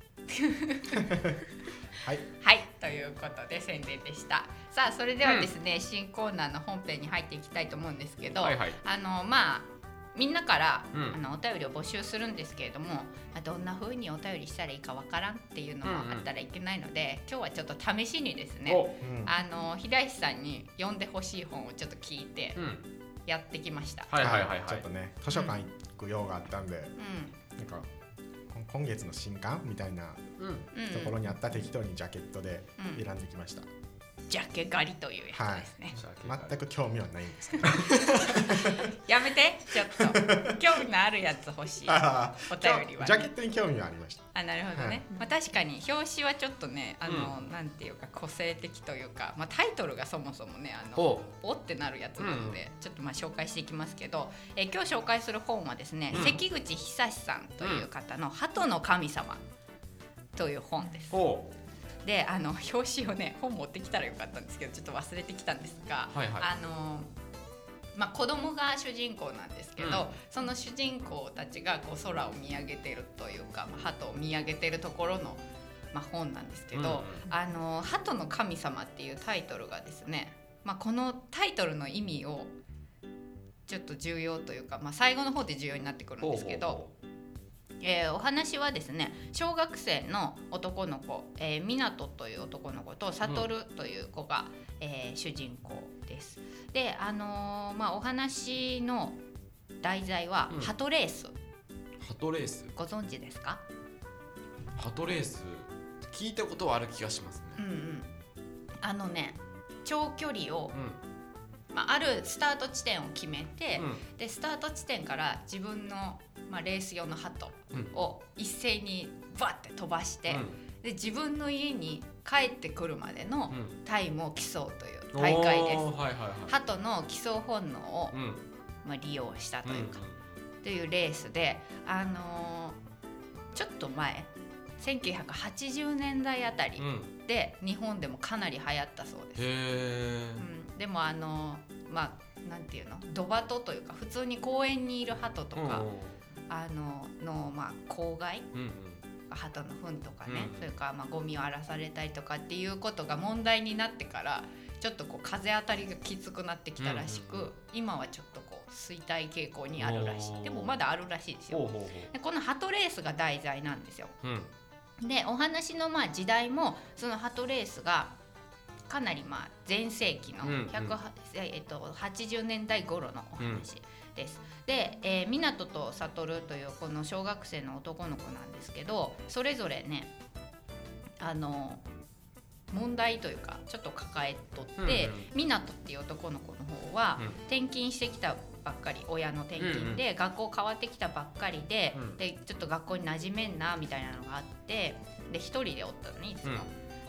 はいはいということで宣伝でした。さあそれではですね、うん、新コーナーの本編に入っていきたいと思うんですけど、 はいはい、 あのまあみんなから、 うん、 あのお便りを募集するんですけれども、どんな風にお便りしたらいいかわからんっていうのもあったらいけないので、うんうん、今日はちょっと試しにですね、うん、あの平石さんに読んでほしい本をちょっと聞いてやってきました、 うん、はいはいはい、はい、 ちょっとね図書館行く用があったんで、うん、なんか今月の新刊みたいなところにあった適当にジャケットで選んできました、うん、 ジャケ狩りというやつですね、 はい、全く興味はないんですけどやめてちょっと興味のあるやつ欲しいお便りは、ね、 ジャケットに興味はありました。 あなるほどね、はい、まあ、確かに表紙はちょっとねあの、うん、なんていうか個性的というか、まあ、タイトルがそもそもねあのおってなるやつなので、うん、ちょっとまあ紹介していきますけど、え今日紹介する本はですね、うん、関口久志さんという方の鳩の神様という本です。であの表紙をね本持ってきたらよかったんですけどちょっと忘れてきたんですが、はいはい、あのまあ、子供が主人公なんですけど、うん、その主人公たちがこう空を見上げてるというか、まあ、鳩を見上げてるところの、まあ、本なんですけど、うん、あの鳩の神様っていうタイトルがですね、まあ、このタイトルの意味をちょっと重要というか、まあ、最後の方で重要になってくるんですけど、ほうほうほう、えー、お話はですね小学生の男の子、えー、湊という男の子と悟という子が、うん、えー、主人公です。で、あのーまあ、お話の題材は、うん、鳩レース。 鳩レースご存知ですか？ 鳩レース聞いたことはある気がしますね、 うんうん、あのね長距離を、うん、まあ、あるスタート地点を決めて、うん、でスタート地点から自分の、まあ、レース用の鳩を一斉にバッて飛ばして、うん、で自分の家に帰ってくるまでのタイムを競うという大会です、うん、はいはいはい、鳩の基礎本能を、うん、まあ、利用したというか、うん、というレースで、あのー、ちょっと前せんきゅうひゃくはちじゅうねんだいあたりで日本でもかなり流行ったそうです、へー、うん、でもあのー、まあなんていうのドバトというか普通に公園にいる鳩とか、あのの、まあ、公害、うんうん、鳩の糞とかね、うんうん、それからまあゴミを荒らされたりとかっていうことが問題になってからちょっとこう風当たりがきつくなってきたらしく、うんうん、今はちょっとこう衰退傾向にあるらしい。でもまだあるらしいですよ。ほうほうほう。でこの鳩レースが題材なんですよ、うん、でお話のまあ時代もその鳩レースがかなりまあ前世紀のひゃく、うんうん、えっと、はちじゅうねんだい頃のお話です、うん、で、えー、湊と悟というこの小学生の男の子なんですけど、それぞれねあの問題というかちょっと抱えとって、うんうん、湊っていう男の子の方は、うん、転勤してきたばっかり、親の転勤で、うんうん、学校変わってきたばっかりで、うん、でちょっと学校に馴染めんなみたいなのがあって、で一人でおったのにいつも、うん、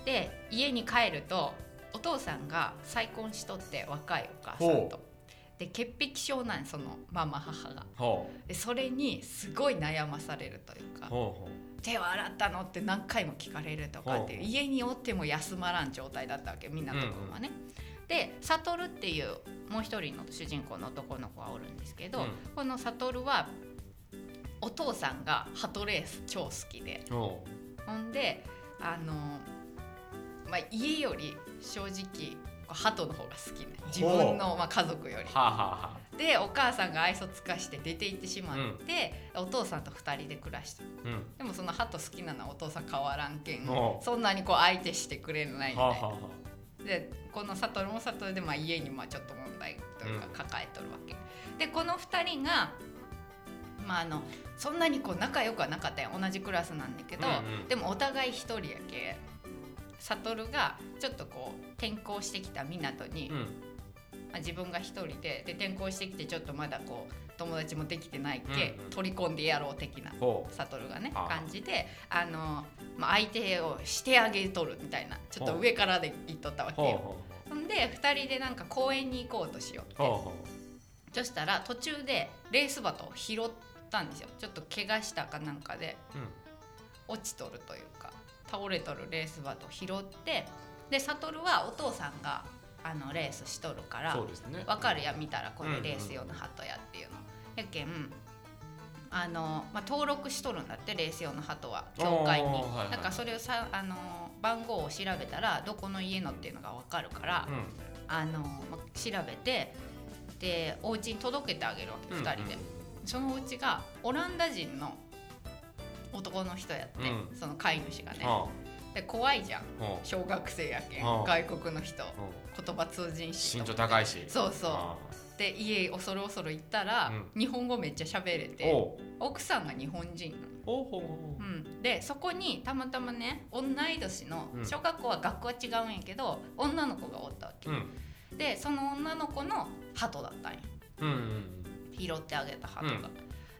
で家に帰るとお父さんが再婚しとって、若いお母さんとで潔癖症なんです、そのママ母が。でそれにすごい悩まされるというか、ほうほう、手は洗ったのって何回も聞かれるとかっていう、家におっても休まらん状態だったわけ、湊君はね、うんうん、で悟っていうもう一人の主人公の男の子がおるんですけど、うん、この悟はお父さんが鳩レース超好きで、ほんであの、まあ、家より正直鳩の方が好きね、自分の、まあ、家族より、はあはあ、でお母さんが愛想つかして出て行ってしまって、うん、お父さんとふたりで暮らした、うん、でもその鳩好きなのはお父さん変わらんけん、そんなにこう相手してくれないみたいな、はあはあ、でこの悟も悟で、まあ、家にまあちょっと問題というか抱えとるわけ、うん、でこのふたりが、まあ、あのそんなにこう仲良くはなかったよ、同じクラスなんだけど、うんうん、でもお互い一人やけ悟がちょっとこう転校してきた湊に、うん、まあ、自分が一人 で, で転校してきてちょっとまだこう友達もできてないけ、うんうん、取り込んでやろう的な悟がね感じで、あの、まあ、相手をしてあげとるみたいな、ちょっと上からで言っとったわけよ。ほんでふたりでなんか公園に行こうとしようって、そしたら途中でレース鳩を拾ったんですよ。ちょっと怪我したかなんかで、うん、落ちとるというか倒れとるレース鳩を拾って、で悟はお父さんがあのレースしとるから、そうですね、分かるや見たらこれレース用の鳩やっていうの、うんうん、やけんあの、まあ、登録しとるんだってレース用の鳩は協会に、 はいはい、 だからそれをさあの番号を調べたらどこの家のっていうのが分かるから、うん、あのまあ、調べてでお家に届けてあげるわけ、うんうん、ふたりで。そのお家がオランダ人の男の人やって、うん、その飼い主がね、で怖いじゃん、小学生やけん、外国の人、言葉通じんし、 身長高いし、 そうそうで家恐る恐る行ったら、うん、日本語めっちゃ喋れて、奥さんが日本人なの。おほほ、うん、でそこにたまたまね同い年の、小学校は学校は違うんやけど女の子がおったわけ、うん、でその女の子の鳩だったんや、うんうんうん、拾ってあげた鳩が、うん、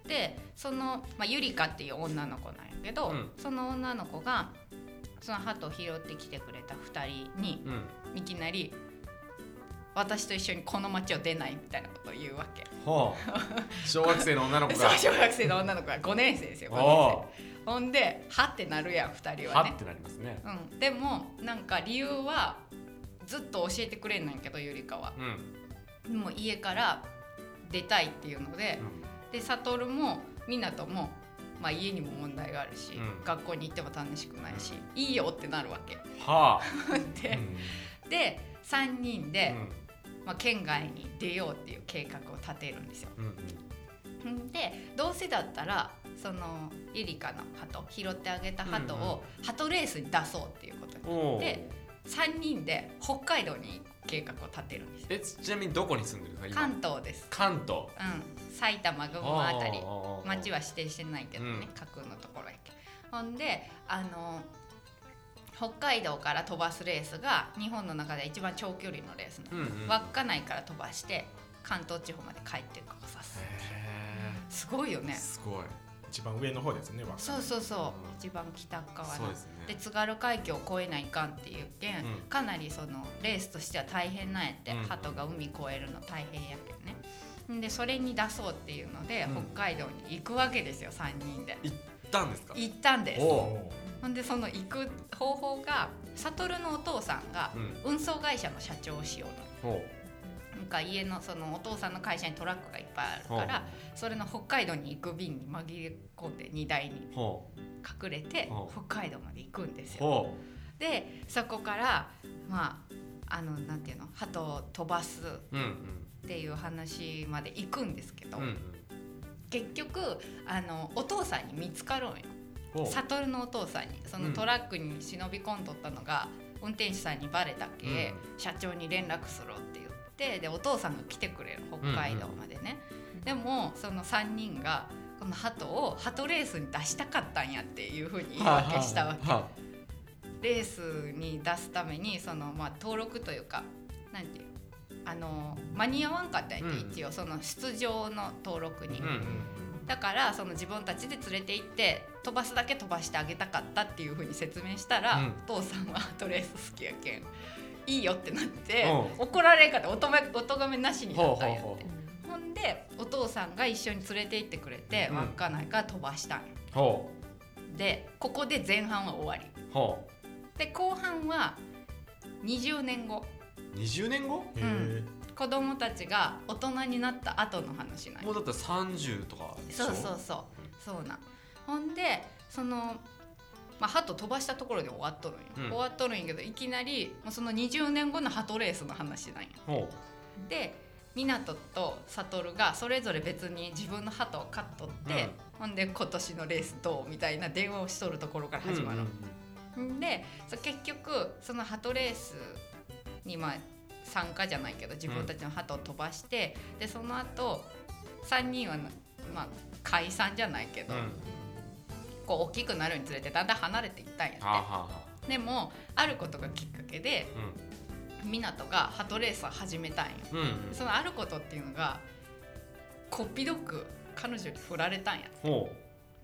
でその、まあ、ゆりかっていう女の子なんやけど、うん、その女の子がその鳩を拾ってきてくれたふたりに、うん、いきなり私と一緒にこの街を出ないみたいなことを言うわけ、はあ、小学生の女の子がそう小学生の女の子がごねん生ですよ、ごねん生。ほんではってなるやんふたりはね。 はってなりますね、 うん、でもなんか理由はずっと教えてくれんなんやけどゆりかは、うん、もう家から出たいっていうので、うん、で悟もみなとも、まあ、家にも問題があるし、うん、学校に行っても楽しくないし、うん、いいよってなるわけ、はあ、で、うん、でさんにんで、うん、まあ、県外に出ようっていう計画を立てるんですよ、うん、でどうせだったらそのゆりかの鳩拾ってあげた鳩を鳩レースに出そうっていうことになって、さんにんで北海道に計画を立てるんです。 えちなみにどこに住んでるんですか？ 関東です。 関東、 うん、埼玉群馬あたり、町は指定してないけどね、うん、架空のところやけ。ほんであの北海道から飛ばすレースが日本の中で一番長距離のレースなの、うんうん、稚内から飛ばして関東地方まで帰ってるからさす。すごいよね。 すごい。 一番上の方ですね。 そうそうそう、うん、一番北側の で,、ね、で津軽海峡を越えないかんっていうけん、うん、かなりそのレースとしては大変なんやって、うん、鳩が海越えるの大変やけんね。でそれに出そうっていうので、うん、北海道に行くわけですよさんにんで。 行ったんですか？ 行ったんです。ほんでその行く方法が悟のお父さんが運送会社の社長をしようの、うん、なんか家のそのお父さんの会社にトラックがいっぱいあるから、それの北海道に行く便に紛れ込んで荷台に隠れて北海道まで行くんですよ。でそこからまああのなんていうの鳩を飛ばすっていう話まで行くんですけど、うんうん、結局あのお父さんに見つかるんよ。悟のお父さんにそのトラックに忍び込んどったのが、うん、運転手さんにバレたけ、うん、社長に連絡するって言ってでお父さんが来てくれる北海道までね、うんうん、でもそのさんにんがこの鳩を鳩レースに出したかったんやっていうふうに言い訳したわけ、はあはあ、レースに出すためにその、まあ、登録というかなんていうあの間に合わんかったんやって、うん、一応その出場の登録に、うんうん、だからその自分たちで連れて行って飛ばすだけ飛ばしてあげたかったっていう風に説明したら、うん、お父さんは鳩レース好きやけんいいよってなって、うん、怒られんかったおとめお咎めなしになったんやって。ほうほうほう。ほんでお父さんが一緒に連れて行ってくれて、うん、稚内から飛ばしたんよ。でここで前半は終わり。ほうで後半はにじゅうねんご。 にじゅうねんご？ うん、子供たちが大人になった後の話なんや。 もうだったらさんじゅうとかでしょ？ そうそうそうそうなん。ほんでそのまあ鳩飛ばしたところで終わっとるんよ、うん、終わっとるんやけどいきなりもうそのにじゅうねんごの鳩レースの話なんや。で湊と悟がそれぞれ別に自分の鳩を飼っとって、うん、ほんで今年のレースどうみたいな電話をしとるところから始まる、うんうんうん、で結局その鳩レースにまあ参加じゃないけど自分たちの鳩を飛ばして、うん、でその後さんにんはまあ解散じゃないけど、うん、こう大きくなるにつれてだんだん離れていったんやって。はあはあ、でもあることがきっかけで、うん、湊が鳩レースを始めたんよ、うんうん、そのあることっていうのがこっぴどく彼女に振られたんやって。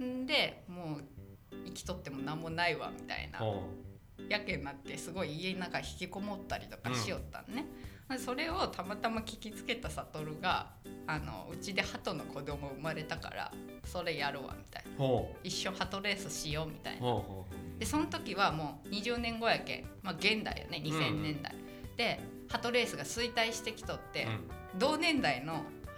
んでもう生きとっても何もないわみたいなやけになってすごい家の中引きこもったりとかしよったんね、うん、それをたまたま聞きつけた悟があのうちで鳩の子供生まれたからそれやるわみたいな、一緒鳩レースしようみたいな。でその時はもうにじゅうねんごやけん、まあ、現代よねにせんねんだい、うん、で鳩レースが衰退してきとって、うん、同年代の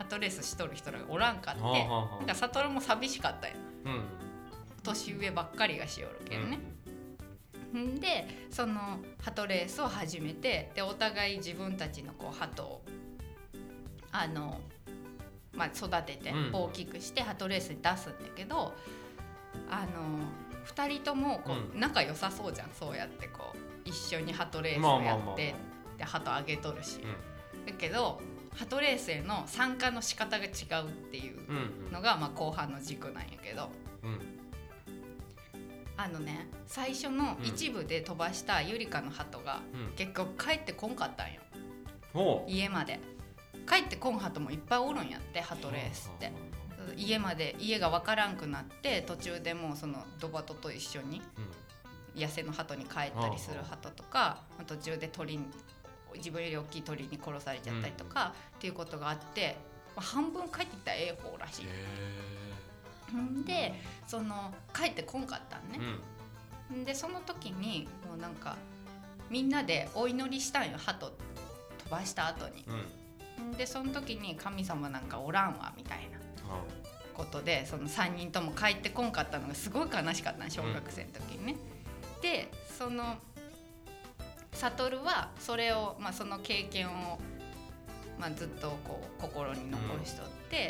鳩レースしとる人らがおらんかって、 はあはあはあ、 なんか悟も寂しかったよ。 うん年上ばっかりがしよるけんね。んでその鳩レースを始めて、でお互い自分たちのこう鳩をあの、まあ、育てて大きくして鳩レースに出すんだけど、あのふたりともこう仲良さそうじゃん、そうやってこう一緒に鳩レースをやってで鳩あげとるし、うん、だけど鳩レースへの参加の仕方が違うっていうのが、まあ、後半の軸なんやけど、うん、あのね最初の一部で飛ばしたユリカの鳩が、うん、結局帰ってこんかったんよ、うん、家まで帰ってこん鳩もいっぱいおるんやって鳩レースって。家まで家が分からんくなって途中でもうそのドバトと一緒に野生の鳩に帰ったりする鳩とか、途中で鳥に自分より大きい鳥に殺されちゃったりとか、うん、っていうことがあって、まあ、半分帰ってきたらええ方らしい。んでその帰ってこんかったんね、うん、でその時にもうなんかみんなでお祈りしたんよ、鳩飛ばした後に、うん、でその時に神様なんかおらんわみたいなことで、そのさんにんとも帰ってこんかったのがすごい悲しかったの、小学生の時にね、うん、でその悟はそれを、まあ、その経験を、まあ、ずっとこう心に残しとって、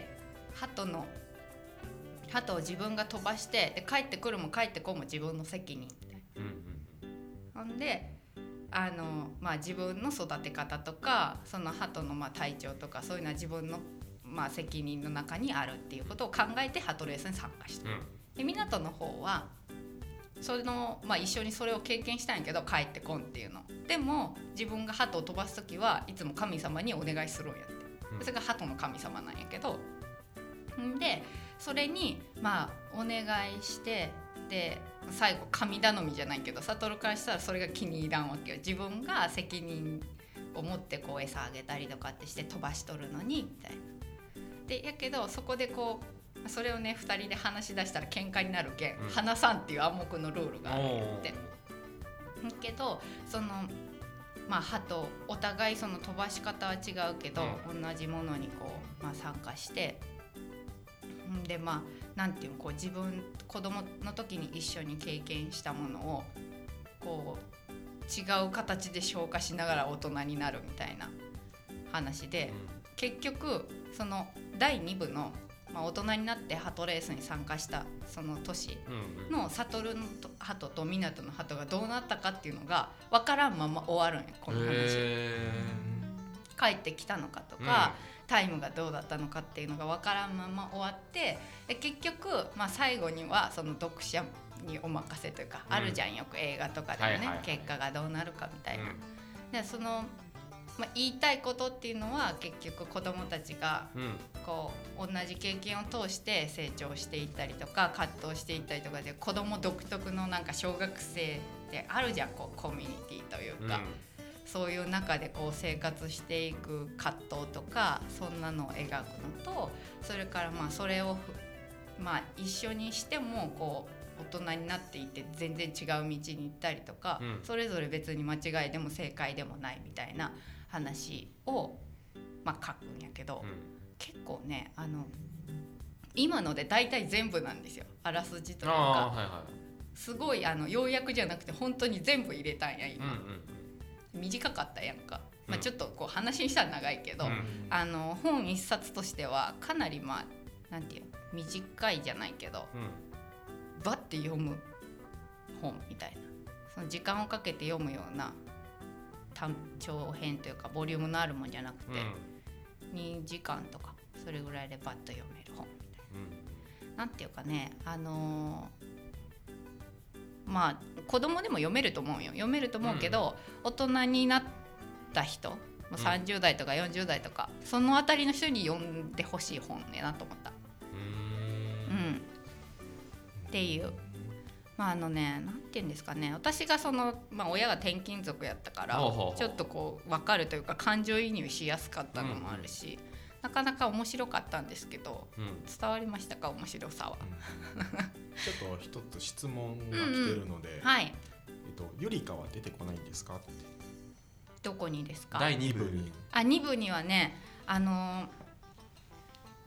うん、鳩の鳩を自分が飛ばしてで帰ってくるも帰ってこんも自分の責任みたいな、うん、ほんであの、まあ、自分の育て方とかその鳩のまあ体調とかそういうのは自分のまあ責任の中にあるっていうことを考えて鳩レースに参加した、うん、で湊の方はその、まあ、一緒にそれを経験したんやけど帰ってこんっていうのでも自分が鳩を飛ばす時はいつも神様にお願いするんやって、うん、それが鳩の神様なんやけど、んでそれにまあお願いしてで最後神頼みじゃないけど悟からしたらそれが気に入らんわけよ。自分が責任を持ってこう餌あげたりとかってして飛ばしとるのにみたいな。でやけどそこでこうそれをねふたりで話し出したら喧嘩になるけん、うん、話さんっていう暗黙のルールがあるんやって。けどそのまあ鳩お互いその飛ばし方は違うけど、うん、同じものにこう、まあ、参加してでまあなんていうのこう自分子供の時に一緒に経験したものをこう違う形で消化しながら大人になるみたいな話で、うん、結局そのだいに部の、まあ、大人になって鳩レースに参加したその年の悟の鳩と湊の鳩がどうなったかっていうのが分からんまま終わるんやこの話。帰ってきたのかとか、うん、タイムがどうだったのかっていうのが分からんまま終わってで結局、まあ、最後にはその読者にお任せというか、うん、あるじゃんよく映画とかでもね、はいはいはい、結果がどうなるかみたいな、うん、でそのまあ、言いたいことっていうのは結局子どもたちがこう同じ経験を通して成長していったりとか葛藤していったりとかで子ども独特のなんか小学生ってあるじゃんこうコミュニティというか、うん、そういう中でこう生活していく葛藤とかそんなのを描くのとそれからまあそれをまあ一緒にしてもこう大人になっていって全然違う道に行ったりとか、うん、それぞれ別に間違いでも正解でもないみたいな話を、まあ、書くんやけど、うん、結構ねあの今ので大体全部なんですよあらすじというか、はいはい、すごいあの要約じゃなくて本当に全部入れたんや今、うんうん、短かったやんか、まあ、ちょっとこう話にしたら長いけど、うん、あの本一冊としてはかなりまあなんていう短いじゃないけど、うん、バッて読む本みたいなその時間をかけて読むような単長編というかボリュームのあるもんじゃなくて、うん、にじかんとかそれぐらいでバッと読める本みたいな、うん、なんていうかねあのー、まあ子供でも読めると思うよ読めると思うけど、うん、大人になった人もうさんじゅう代とかよんじゅう代とか、うん、そのあたりの人に読んでほしい本ねなと思った。うん、うん、っていうまああのね、なんて言うんですかね私がその、まあ、親が転勤族やったからちょっとこう分かるというか感情移入しやすかったのもあるし、うん、なかなか面白かったんですけど、うん、伝わりましたか面白さは、 うん、ちょっと一つ質問が来てるので、うんうん、はい、えっと、ゆりかは出てこないんですかって。 どこにですか。 だいに部に。 あに部にはねあの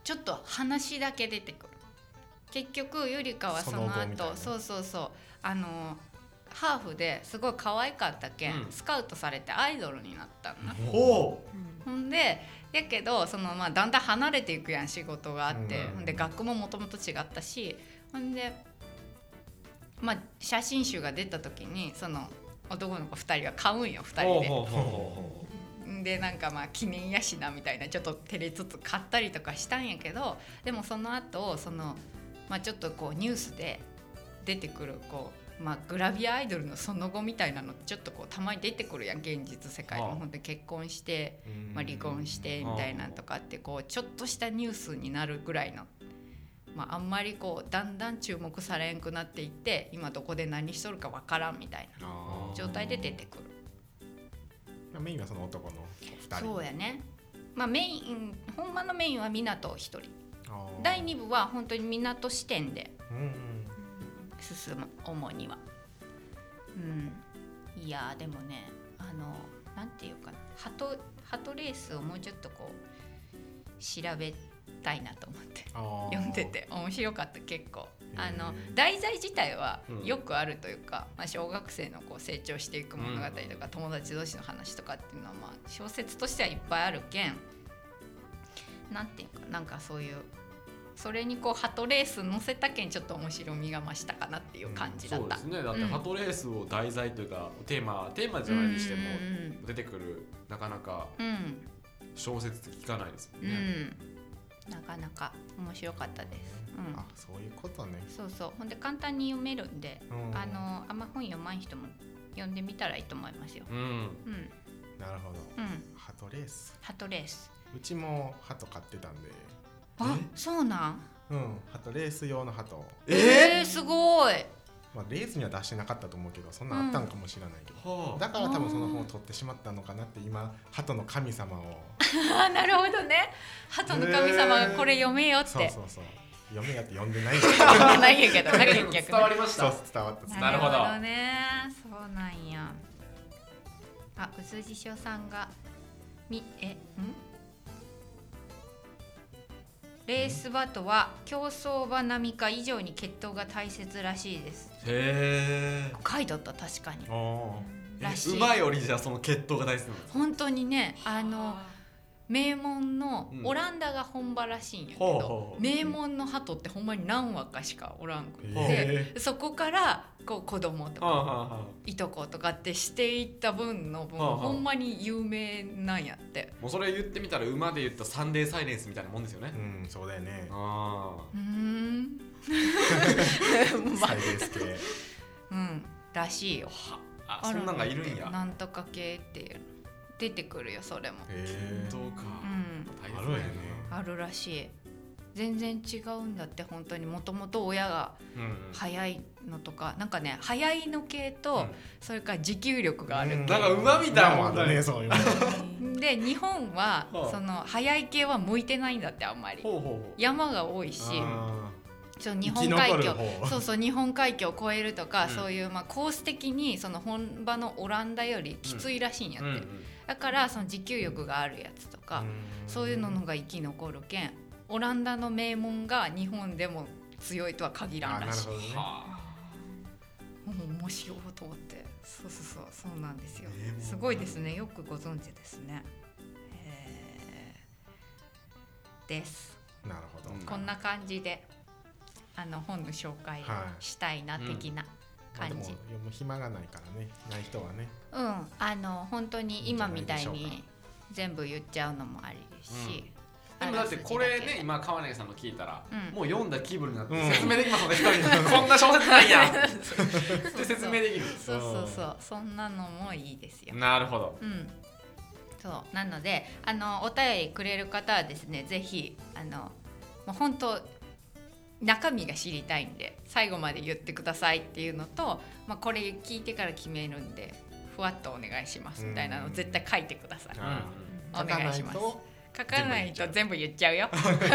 ちょっと話だけ出てくる。結局ゆりかはそのその後みたいな後そうそうそうあのハーフですごい可愛かったけん、 うんスカウトされてアイドルになったのな、 ほほんでやけどその、まあ、だんだん離れていくやん仕事があって、 うんほんで学校ももともと違ったしほんで、まあ、写真集が出た時にその男の子ふたりが買うんよふたりで。 ほうほうほうほでなんかまあ記念やしなみたいなちょっと照れつつ買ったりとかしたんやけどでもその後そのまあちょっとこうニュースで出てくるこうまあグラビアアイドルのその後みたいなのちょっとこうたまに出てくるやん現実世界にはあもほんで結婚してうんまあ離婚してみたいなんとかってこうちょっとしたニュースになるぐらいのまああんまりこうだんだん注目されんくなっていって今どこで何しとるかわからんみたいなあー状態で出てくる。 メインはその男のふたり。 そうやね。まあメインほんまのメインは湊一人。 あーだいに部は本当に湊視点でうんうん進む主には。うん。いやーでもねあのなんていうかなハトハトレースをもうちょっとこう調べたいなと思ってあー読んでて面白かった結構。あのへー題材自体はうんよくあるというか、まあ、小学生のこう成長していく物語とか、友達同士の話とかっていうのはまあ小説としてはいっぱいあるけんなんていうかなんかそういうそれにこうハトレース載せたけんちょっと面白みが増したかなっていう感じだった。 そうですねだってうんハトレースを題材というかテーマテーマじゃないにしてもうん出てくるなかなかうん小説って聞かないですもんうん、 ね、 うん、なかなか面白かったです。うんあ、そういうことね。 そうそうほんで簡単に読めるんで、 うんあのあんま本読まん人も読んでみたらいいと思いますよ。 うんうんなるほど。 うんハトレース。 ハトレース。 うちもハト飼ってたんで。 あ、そうなん。 うん、ハトレース用のハト。 えー、すごい。 まあレースには出してなかったと思うけど、そんなんあったんかもしれないけど。 はあだから多分その本を取ってしまったのかなって今ハトの神様をあ、なるほどね。ハトの神様がこれ読めよって。 そうそうそう読めやって読んでないん読んでないんやけど、なんか逆伝わりましたそう伝わったなるほどね。そうなんや。あ、うすじしおさんがみえんレース馬とは競走馬並みか以上に血統が大切らしいです。 へ書いてあった確かに。 おーらしい。 馬よりじゃあその血統が大切なんですか本当にね、あの名門のうんオランダが本場らしいんやけどほうほうほ、う名門の鳩ってほんまに何羽かしかおらんくて、 へそこからこう子供とかはあはあはあいとことかってしていった分の分、 はあはあほんまに有名なんやって。 もうそれ言ってみたら馬で言ったサンデーサイレンスみたいなもんですよね、 うんそうだよねあうーんまあサイレース系うんらしいよ。 ああそんなんがいるんやなんとか系っていう出てくるよそれも。 へ血統か、 うん大切あるんやねあるらしい。全然違うんだって本当にもともと親がうんうん速いのとかなんかね速いの系と、 うんそれから持久力があるうん系なんか馬みたいなもん馬もあるねそういうので日本は、 はあその速い系は向いてないんだってあんまりほうほうほう山が多いしあその日ー本海峡生き残る方そうそう日本海峡を越えるとか、 うんそういうまあコース的にその本場のオランダよりきついらしいんやって、 うんうんだからその持久力があるやつとか、 んそういうののが生き残るけんオランダの名門が日本でも強いとは限らんらしい。 あなるほどねはもう面白いと思ってそうそうそうそうなんですよ名門すごいですねよくご存知ですねへーですなるほどうんこんな感じであの本の紹介をしたいなはい的なまあでも感じ、 読む暇がないからねない人はねうんあの本当に今みたいいいんじゃないでしょうに全部言っちゃうのもありですし、 でもだってこれあらすじだけでね今川根さんの聞いたら、 うんもう読んだ気分になってうん説明できますので一人にこんな小説ないやんって説明できるそうそうそうそんなのもいいですよ。 なるほどうん、そうなのであのお便りくれる方はですねぜひあのもう本当中身が知りたいんで最後まで言ってくださいっていうのと、まあ、これ聞いてから決めるんでふわっとお願いしますみたいなのを絶対書いてください。 あお書か願します。 ないいと書かないと全部言っちゃうよ。 確かに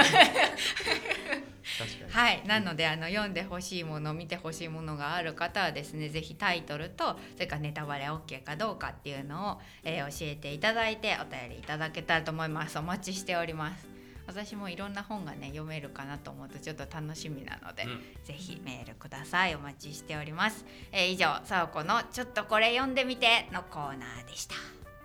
はい、なのであの読んでほしいもの見てほしいものがある方はですねぜひタイトルとそれからネタバレ OK かどうかっていうのを、えー教えていただいてお便りいただけたらと思います。お待ちしております。 私もいろんな本がね読めるかなと思うとちょっと楽しみなので、 うん、 ぜひメールください。お待ちしております。えー、以上さおこのちょっとこれ読んでみてのコーナーでした。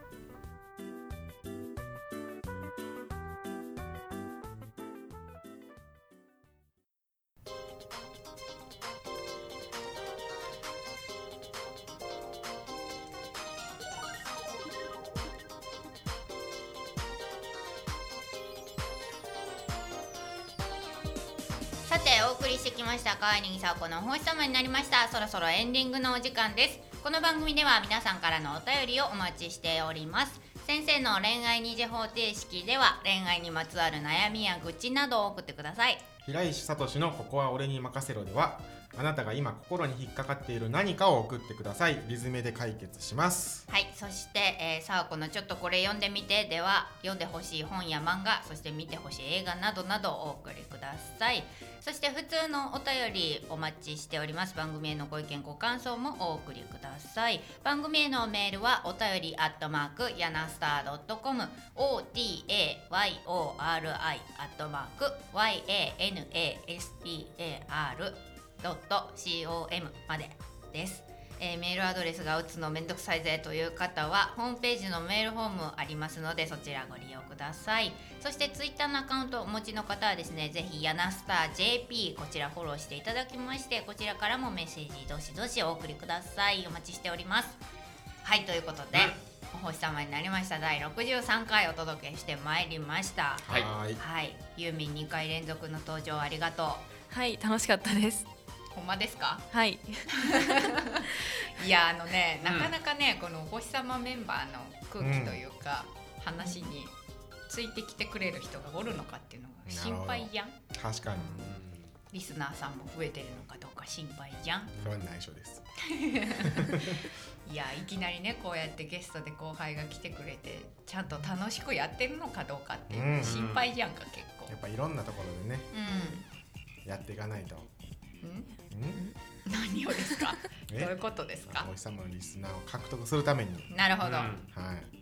さてお送りしてきました川柳さおこのお星様になりました。そろそろエンディングのお時間です。この番組では皆さんからのお便りをお待ちしております。先生の恋愛二次方程式では恋愛にまつわる悩みや愚痴などを送ってください。 平石聡のここは俺に任せろでは、あなたが今心に引っかかっている何かを送ってください。リズムで解決します。 はい、そして、えー、さおこのちょっとこれ読んでみてでは、読んでほしい本や漫画、そして見てほしい映画などなどをお送りください。そして普通のお便りお待ちしております。番組へのご意見ご感想もお送りください。番組へのメールはお便りアットマークヤナスター .com、 オーティーエーワイオーアールアイ アットマーク ワイエーエヌエーエスティーエーアールドットコム までです。えー、メールアドレスが打つのめんどくさいぜという方はホームページのメールフォームありますので、そちらご利用ください。そしてツイッターのアカウントをお持ちの方はですね、ぜひヤナスター ジェーピー こちらフォローしていただきまして、こちらからもメッセージどしどしお送りください。お待ちしております。はい、ということで、うん、お星様になりましただいろくじゅうさんかいお届けしてまいりました。 はい、 はい、ユーミンにかい連続の登場ありがとう。 はい、楽しかったです。 ほんまですか？ はいいや、あのね、なかなかね、うん、このお星様メンバーの空気というか、うん、話についてきてくれる人がおるのかっていうのが心配じゃん。 確かに。 リスナーさんも増えてるのかどうか心配じゃん。 それは内緒です。 いや、いきなりねこうやってゲストで後輩が来てくれてちゃんと楽しくやってるのかどうかっていう、うん、心配じゃんか結構。 やっぱいろんなところでね、 うん、 やっていかないと。 ん？ん？何をですか？どういうことですか？ お星様のリスナーを獲得するために。 なるほど、うん、 はい。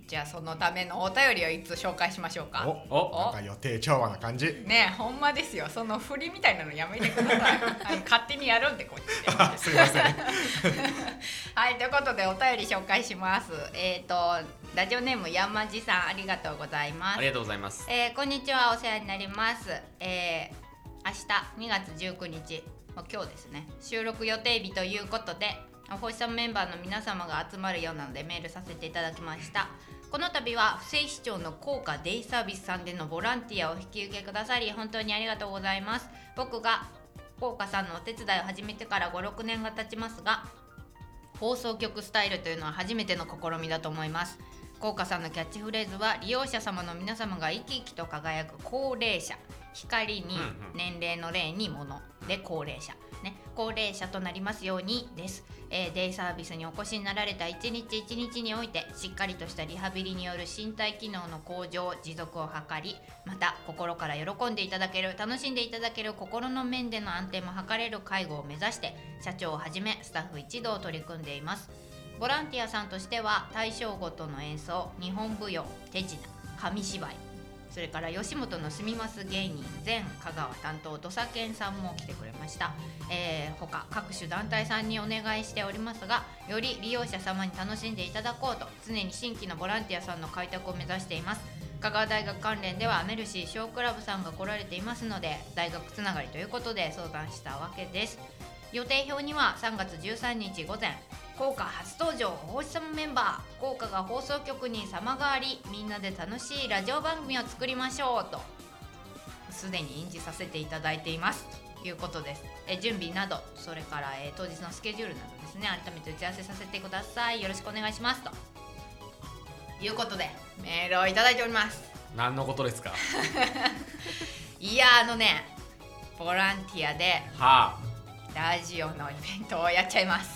じゃあそのためのお便りをいつ紹介しましょうか。 おお、なんか予定調和な感じねえ、ほんまですよ。その振りみたいなのやめてください。はい、勝手にやるんでこっちで。 すいません。 はい、ということでお便り紹介します。えっ、ー、とラジオネーム山地さん、ありがとうございます。 ありがとうございます。 えー、こんにちは、お世話になります。えー、明日にがつじゅうくにち、今日ですね、収録予定日ということでお星様メンバーの皆様が集まるようなのでメールさせていただきました。この度は不正視聴の効果デイサービスさんでのボランティアを引き受けくださり本当にありがとうございます。僕が効果さんのお手伝いを始めてからご、ろくねんが経ちますが、放送局スタイルというのは初めての試みだと思います。効果さんのキャッチフレーズは利用者様の皆様が生き生きと輝く高齢者、光に年齢の齢に物で高齢者、ね、高齢者となりますようにです。えー、デイサービスにお越しになられた一日一日においてしっかりとしたリハビリによる身体機能の向上持続を図り、また心から喜んでいただける、楽しんでいただける心の面での安定も図れる介護を目指して社長をはじめスタッフ一同取り組んでいます。ボランティアさんとしては対象ごとの演奏、日本舞踊、手品、紙芝居、それから吉本の住みます芸人前香川担当土佐健さんも来てくれました。えー、他各種団体さんにお願いしておりますが、より利用者様に楽しんでいただこうと常に新規のボランティアさんの開拓を目指しています。香川大学関連ではメルシー小クラブさんが来られていますので、大学つながりということで相談したわけです。予定表にはさんがつじゅうさんにち午前、効果初登場お星様メンバー、効果が放送局に様変わり、みんなで楽しいラジオ番組を作りましょうとすでに印字させていただいていますということです。え準備など、それから、え当日のスケジュールなどですね、改めて打ち合わせさせてください。よろしくお願いしますということでメールをいただいております。 何のことですか？ いや、あのね、ボランティアで、 はあ、 ラジオのイベントをやっちゃいます。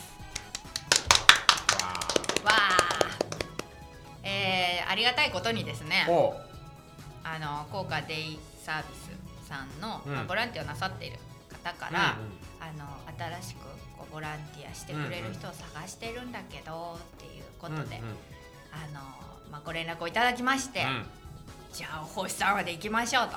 わー、えー、ありがたいことにですね、あの効果デイサービスさんの、うん、まあ、ボランティアをなさっている方から、うんうん、あの新しくこうボランティアしてくれる人を探してるんだけどっていうことで、うんうん、あのまあ、ご連絡をいただきまして、うん、じゃあお星様で行きましょうと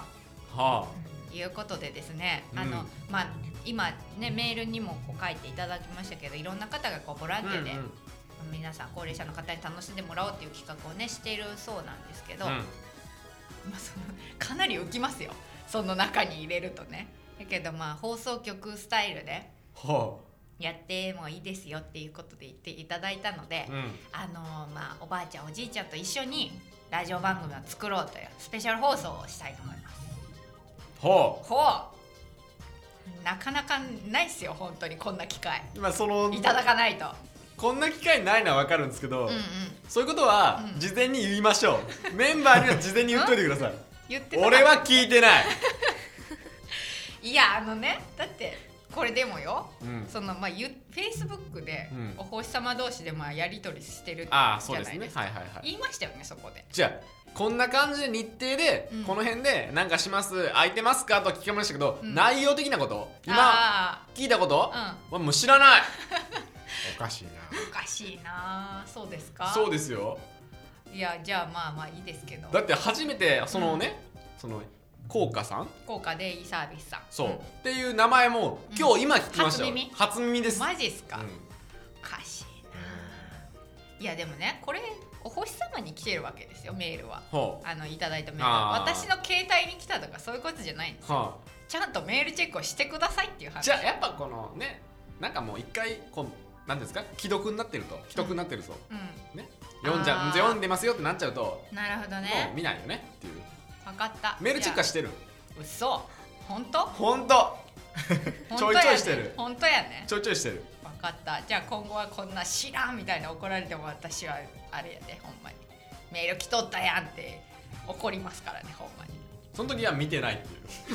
はいうことでですね、 うんあのまあ今ねメールにもこう書いていただきましたけど、いろんな方がこうボランティアで、 うんうん皆さん高齢者の方に楽しんでもらおうっていう企画をねしているそうなんですけど、 うんまあ、そのかなり浮きますよ、その中に入れるとね。だけどまあ放送局スタイルではやってもいいですよっていうことで言っていただいたので、 あうんあのまあおばあちゃんおじいちゃんと一緒にラジオ番組を作ろうというスペシャル放送をしたいと思います。 はあほう、なかなかないっすよ本当に、こんな機会まあそのいただかないと。 こんな機会ないのは分かるんですけど、 うんうん、 そういうことはうん事前に言いましょう、メンバーには事前に言っといてください言ってた俺は聞いてない、 いやあのね、だってこれでもよ、 うん、 そのまあゆフェイスブックでうんお星様同士でまあやり取りしてるじああゃそうですねないですか。 はいはいはい言いましたよねそこで。 じゃあこんな感じで日程で、 うんこの辺で何かします空いてますかと聞きましたけど、 うん内容的なこと今あ聞いたこと、 あ、 はもう知らないおかしいな。 うん、おかしいな。そうですか。 そうですよ。 いやじゃあまあまあいいですけど。 だって初めてそのね、その効果さん効果でいいサービスさん。 そう、 んっていう名前も今日今聞きましたよ、 初耳初耳です。 マジっすか。 うんおかしいな。いやでもねこれお星様に来てるわけですよメールは。 ほあのいただいたメールあはー私の携帯に来たとかそういうことじゃないんですよ。 うはちゃんとメールチェックをしてくださいっていうあ、 話。 じゃあやっぱこのねなんかもう一回こうなんですか既読になってると既読になってると、 うね読んじゃあー読んでますよってなっちゃうと、 ん。なるほどもねう。見ないよねっていう。 分かった。 メールチェックはしてる。 うそ。本当？ ほんと本ちょいちょいしてる本当やね。 ちょいちょいしてる。 分かった。じゃあ今後はこんな知らんみたいな怒られても私はあれやでほんまにメール来とったやんって怒りますからねほんまに。 その時は見てないっていう。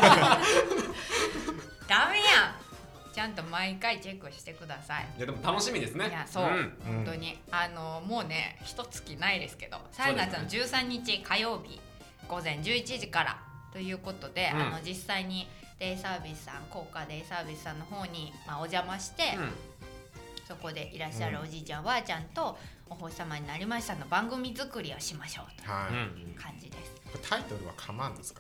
ダメやん。ちゃんと毎回チェックしてください。 いやでも楽しみですね。 いやそう、 ん本当にあのもうね一月ないですけどさんがつのじゅうさんにち火曜日午前じゅういちじからということで、 うんあの実際にデイサービスさん効果デイサービスさんの方に、まあ、お邪魔して、 うんそこでいらっしゃるおじいちゃん、おばあちゃんとお星様になりましたの番組作りをしましょうとはい。 うんいう感じです。 これタイトルはかまんですか。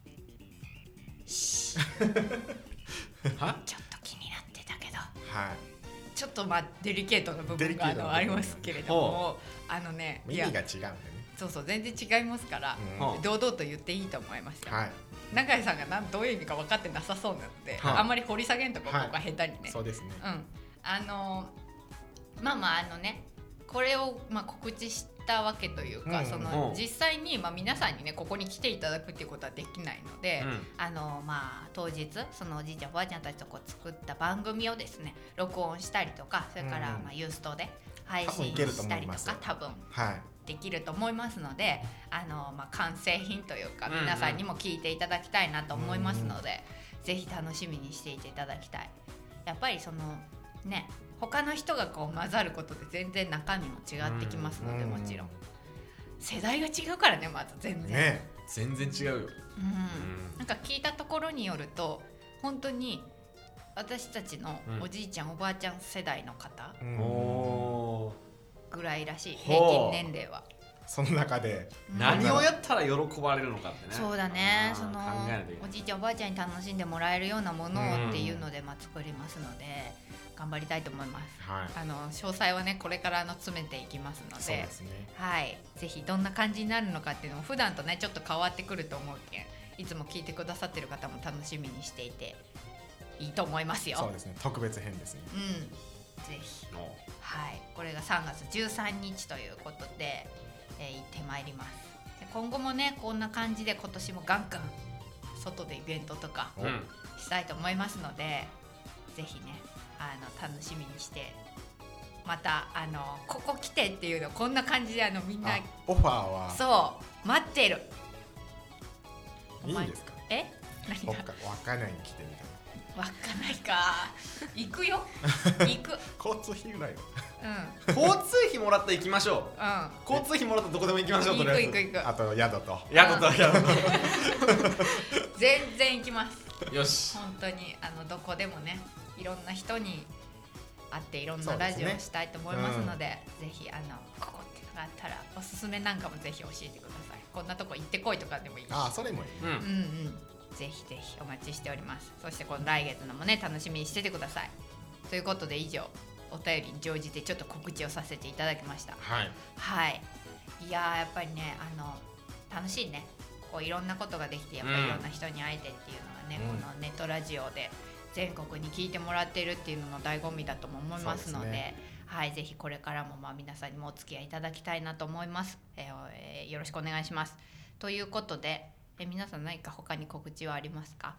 はちょっと気になってたけどはい。 ちょっとまあデリケートな部デ分があリケートな部分のありますけれども、あのねいや意味が違うんだよね。 そうそう全然違いますから、 うんは堂々と言っていいと思いますよ。 はい。 永井さんがなんどういう意味か分かってなさそうなので、 はいあんまり掘り下げんとこ、 はいここは下手にね。 そうですね。 うん、あのまあまああのねこれをまあ告知したわけというか、 うんそのうん実際にまあ皆さんにねここに来ていただくっていうことはできないので、 うんあのまあ当日そのおじいちゃんおばあちゃんたちとこう作った番組をですね録音したりとか、それからうんまあユーストで配多分い信けると思したりといますよか多分はい。 できると思いますので、あのまあ完成品というかうんうん皆さんにも聞いていただきたいなと思いますので、ぜひ楽しみにしていていただきたい。やっぱりそのね他の人がこう混ざることで全然中身も違ってきますので、もちろん世代が違うからねまず全然、 ね。 全然違うよ。 うんなんか聞いたところによると本当に私たちのおじいちゃん、おばあちゃん世代の方うんおぐらいらしい、 ほう平均年齢は。 その中で。 うん何をやったら喜ばれるのかってね。 そうだねあーその考えないといけないおじいちゃんおばあちゃんに楽しんでもらえるようなものをっていうので、まあ、作りますので頑張りたいと思います。 はい。 あの詳細はねこれからあの詰めていきますのでそうですね。 はい、ぜひどんな感じになるのかっていうのも普段とねちょっと変わってくると思うけんいつも聞いてくださってる方も楽しみにしていていいと思いますよ。 そうですね。特別編ですね。 うん、ぜひ、 おはい、これがさんがつじゅうさんにちということで、えー行ってまいります。で今後もねこんな感じで今年もガンガン外でイベントとかうんしたいと思いますので、ぜひねあの楽しみにしてまたあのここ来てっていうのこんな感じであのみんなあ、オファーはそう待ってる。 いいんですか。 え何がわか稚内に来てみたいわかんないか行くよ行くな。交通費ぐらいは。 うん交通費もらったら行きましょう。 うん交通費もらったらどこでも行きましょう。 行とりあえずく行く行くあと宿と。 宿と宿全然行きます。 と。よし。 本当にあのどこでもねいろんな人に会っていろんなラジオをしたいと思いますので、ぜひあのここっていうのがあったらおすすめなんかもぜひ教えてください。こんなとこ行ってこいとかでもいいし。 ああそれもいい、 うんうんうん、ぜひぜひお待ちしております。そしてこの来月のもね楽しみにしててください。ということで以上お便りに乗じてちょっと告知をさせていただきました。 はいはい。いやーやっぱりねあの楽しいね。こういろんなことができてやっぱりいろんな人に会えてっていうのがね、 うん、 このネットラジオで全国に聞いてもらってるっていうのの醍醐味だとも思いますので、 ね、 はいぜひこれからもまあ皆さんにもお付き合いいただきたいなと思います。えー、よろしくお願いします。ということで、え皆さん何か他に告知はありますか？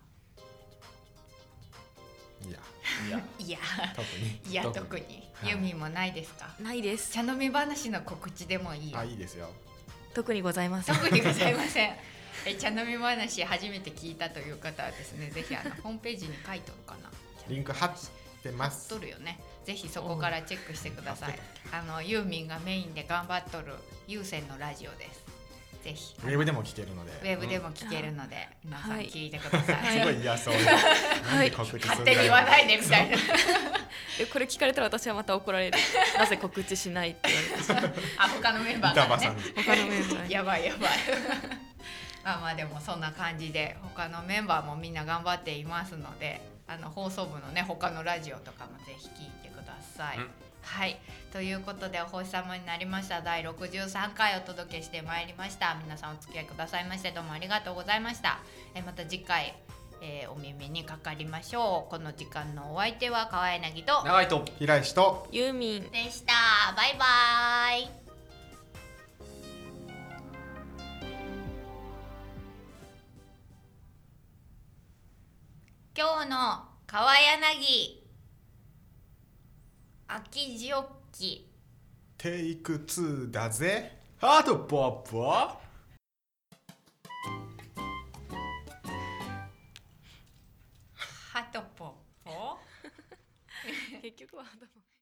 いやいやいや特にいや特特に、 にユーミンもないですか？ ないです茶飲み話の告知でもいいよ。 あいいですよ。 特にございません特にございません。え茶飲み話初めて聞いたという方はですね、ぜひあのホームページに書いておるかな。 リンク貼ってます貼っとるよね。ぜひそこからチェックしてください。あのユーミンがメインで頑張っとる有線のラジオです。ぜひウェブでも聞けるのでウェブでも聞けるので、うん、皆さん聞いてください。 すごい嫌そうで、なんで告知するんだよ勝手に言わないでみたいな。 えこれ聞かれたら私はまた怒られるなぜ告知しないって言われてあ他のメンバーからね板場さんに他のメンバーにやばいやばいまあまあでもそんな感じで他のメンバーもみんな頑張っていますので、あの放送部のね他のラジオとかもぜひ聞いてください、 うんはいということでお星様になりましただいろくじゅうさんかいお届けしてまいりました。皆さんお付き合いくださいましてどうもありがとうございました。えまた次回、えー、お耳にかかりましょう。この時間のお相手は川柳と長いと平石とユーミンでした。バイバイ。今日の川柳秋ジョッキテイクツーだぜ。 ハートポップはハトポッポ結局は